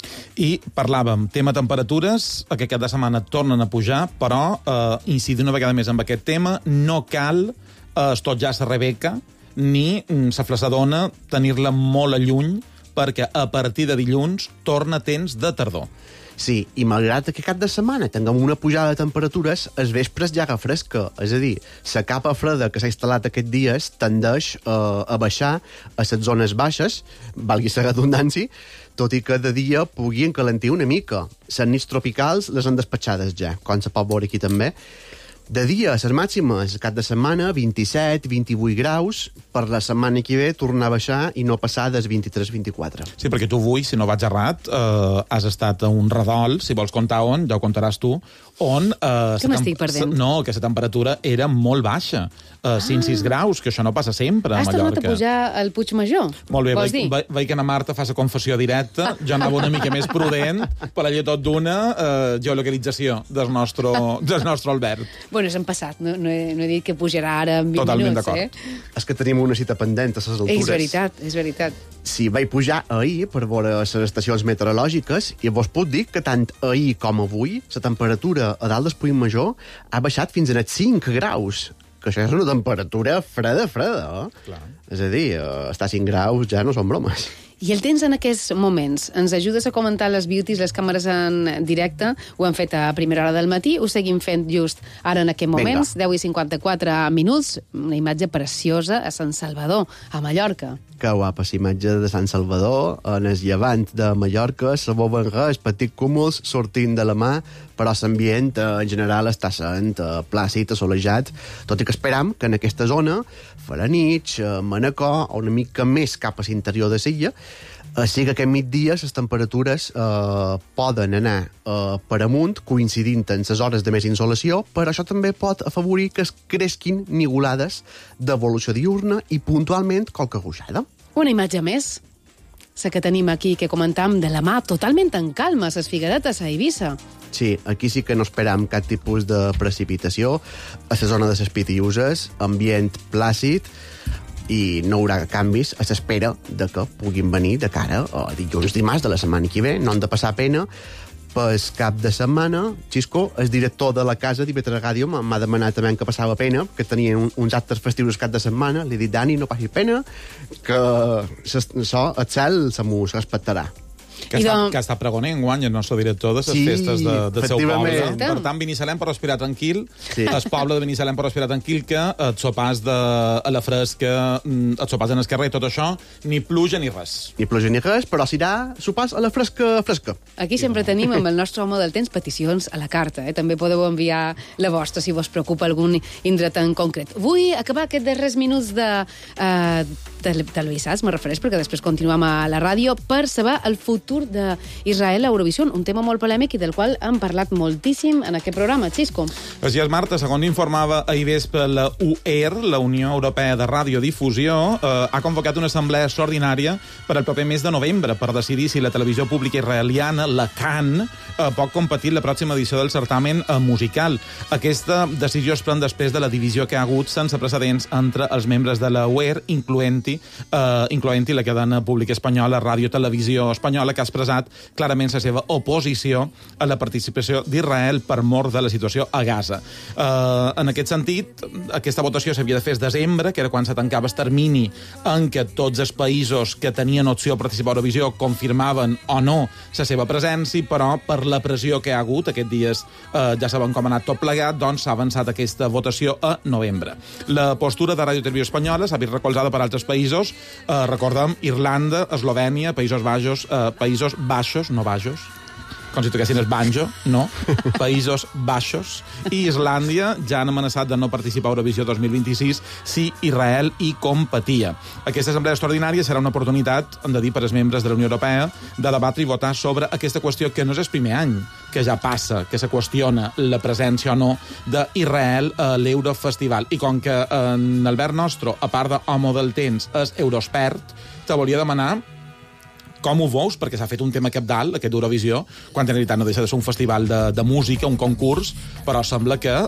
I parlàvem, tema temperatures, aquest cap de setmana tornen a pujar, però incidir una vegada més en aquest tema, no cal estotjar la Rebeca ni la flassadona, tenir-la molt a lluny, perquè a partir de dilluns torna temps de tardor. Sí, i malgrat que cap de setmana tinguem una pujada de temperatures, els vespres ja agafa fresca. És a dir, la capa freda que s'ha instal·lat aquests dies tendeix a baixar a les zones baixes, valgui la redundància, tot i que de dia puguin calentir una mica. Les nits tropicals les han despatxades ja, com se pot veure aquí també. De dia, les màximes, cap de setmana, 27, 28 graus, per la setmana que ve tornar a baixar i no passar dels 23-24. Sí, perquè tu avui, si no vaig errat, has estat a un redol, si vols contar on, ja ho contaràs tu, on... Que m'estic perdent? No, que la temperatura era molt baixa, 5-6 graus, que això no passa sempre a Mallorca. Has tornat a pujar al Puig Major? Molt bé, veig que na Marta fa la confessió directa, jo anava una mica més prudent, per allà tot d'una geolocalització del nostre Albert. Bueno, és en passat, no he dit que pujarà ara en 20 Totalment minuts. D'acord. És que tenim una cita pendent a les altures. És veritat. Sí, vaig pujar ahir per veure les estacions meteorològiques i vos puc dir que tant ahir com avui la temperatura a dalt del Puig Major ha baixat fins a 5 graus, que això és una temperatura freda. Clar. És a dir, estar a 5 graus ja no són bromes. I el temps en aquests moments? Ens ajudes a comentar les beauties, les càmeres en directe? Ho hem fet a primera hora del matí, ho seguim fent just ara en aquests moments, 10:54 minuts, una imatge preciosa a Sant Salvador, a Mallorca. Que guapa, la imatge de Sant Salvador, en el llevant de Mallorca, se veuen res, petits cúmuls sortint de la mà, però l'ambient en general està sent plàcid, assolejat, tot i que esperam que en aquesta zona, Faranich, Manacor, o una mica més cap a l'interior de l'illa, sí que aquest migdia les temperatures poden anar per amunt, coincidint en les hores de més insolació, però això també pot afavorir que es cresquin niulades d'evolució diurna i puntualment qualque ruixada. Una imatge més, la que tenim aquí, que comentam de la mà, totalment en calma, les Figueretes a Eivissa. Sí, aquí sí que no esperam cap tipus de precipitació. A la zona de les Pitiuses, ambient plàcid, i no hi haurà canvis a l'espera de que puguin venir de cara a dilluns dimarts de la setmana que ve. No han de passar pena. Pel cap de setmana, Xisco, el director de la casa d'IV3 Ràdio, m'ha demanat també que passava pena, que tenien uns actes festius el cap de setmana. Li he dit, Dani, no passi pena, que això, el cel se m'ho respectarà. Que ha estat pregoner enguany el nostre director de les festes del seu poble. Per tant, Binissalem pot respirar tranquil, el poble de Binissalem pot respirar tranquil, que els sopars a la fresca, els sopars en el carrer, tot això, ni pluja ni res. Ni pluja ni res, però serà sopars a la fresca. Aquí sempre tenim amb el nostre home del temps peticions a la carta. També podeu enviar la vostra si vos preocupa algun indret en concret. Vull acabar aquests darrers minuts de televisats, me refereix, perquè després continuem a la ràdio, per saber el futur d'Israel a Eurovisió, un tema molt polèmic i del qual hem parlat moltíssim en aquest programa. Xisco. Així és, Marta, segons informava ahir vespre la UER, la Unió Europea de Radiodifusió, ha convocat una assemblea extraordinària per al proper mes de novembre per decidir si la televisió pública israeliana, la CAN, pot competir la pròxima edició del certamen musical. Aquesta decisió es pren després de la divisió que ha hagut sense precedents entre els membres de la UER, incloent-hi la cadena pública espanyola, Ràdio Televisió Espanyola, que ha ha expressat clarament la seva oposició a la participació d'Israel per mor de la situació a Gaza. En aquest sentit, aquesta votació s'havia de fer el desembre, que era quan se tancava el termini en què tots els països que tenien opció a participar a Eurovisió confirmaven o no la seva presència, però per la pressió que hi ha hagut aquests dies, ja sabem com ha anat tot plegat, doncs s'ha avançat aquesta votació a novembre. La postura de Ràdio Televisió Espanyola s'ha vist recolzada per altres països, recordem Irlanda, Eslovènia, Països Baixos, no Baixos, com si toquessin el banjo, no, Països Baixos, i Islàndia ja han amenaçat de no participar a Eurovisió 2026 si Israel hi competia. Aquesta assemblea extraordinària serà una oportunitat, hem de dir, per als membres de la Unió Europea de debatre i votar sobre aquesta qüestió que no és el primer any que ja passa, que se qüestiona la presència o no d'Israel a l'Eurofestival. I com que en Albert Nostro, a part d'home del temps, és euroexpert, te volia demanar com ho veus, perquè s'ha fet un tema cabdal, aquest Eurovisió, quan en realitat no deixa de ser un festival de música, un concurs, però sembla que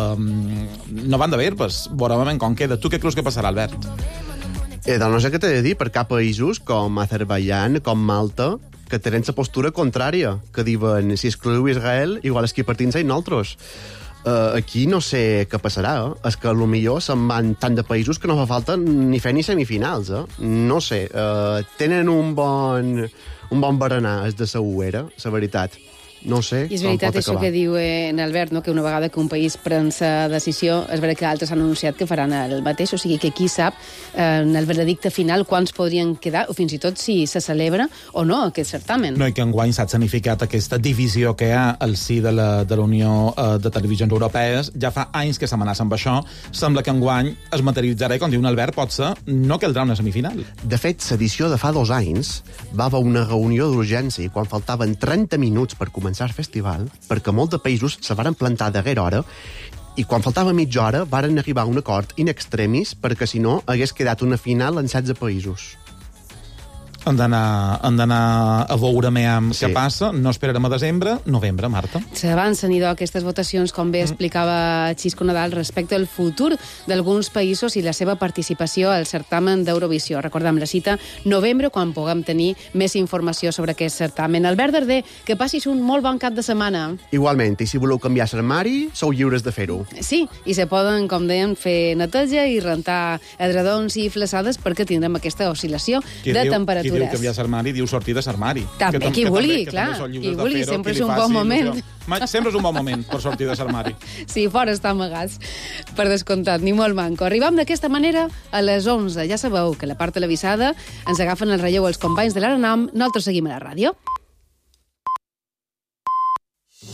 no van de verbes. Veurem com queda. Tu què creus que passarà, Albert? Doncs no sé què t'he de dir, perquè hi ha països com Azerbaiyán, com Malta, que tenen la postura contrària, que diuen, si excluïu Israel, igual és que partint i nosaltres. Aquí no sé què passarà, És que potser se'n van tant de països que no fa falta ni fer ni semifinals, No sé, tenen un bon berenar, és de segur, la veritat. No sé. I és veritat això que diu en Albert, no? Que una vegada que un país pren la decisió, és veritat que altres han anunciat que faran el mateix, o sigui que qui sap en el veredicte final quants podrien quedar, o fins i tot si se celebra o no aquest certamen. No, i que enguany s'ha escenificat aquesta divisió que hi ha al si de la Unió de Televisions Europees. Ja fa anys que s'amenaça amb això. Sembla que enguany es materialitzarà, i com diu Albert, potser no caldrà una semifinal. De fet, l'edició de fa 2 anys va haver una reunió d'urgència quan faltaven 30 minuts per començar el festival, perquè molts de països se varen plantar darrere hora i quan faltava mitja hora varen arribar a un acord in extremis perquè si no hagués quedat una final en 16 països. Hem d'anar a veure què passa. No esperarem a desembre, novembre, Marta. S'avancen, idò, aquestes votacions, com bé explicava Xisco Nadal, respecte al futur d'alguns països i la seva participació al certamen d'Eurovisió. Recordem la cita, novembre, quan puguem tenir més informació sobre aquest certamen. Albert Darder, que passis un molt bon cap de setmana. Igualment, i si voleu canviar l'armari, sou lliures de fer-ho. Sí, i se poden, com dèiem, fer neteja i rentar edredons i flaçades perquè tindrem aquesta oscil·lació de temperatures. Qui diu canviar l'armari, diu sortir de l'armari. També, qui vulgui, clar. Qui vulgui, sempre és un bon moment. Sempre és un bon moment per sortir de l'armari. Sí, fora està amagats, per descomptat, ni molt manco. Arribam d'aquesta manera a les 11. Ja sabeu que la part televisada ens agafen el relleu els companys de l'Arenam, nosaltres seguim a la ràdio.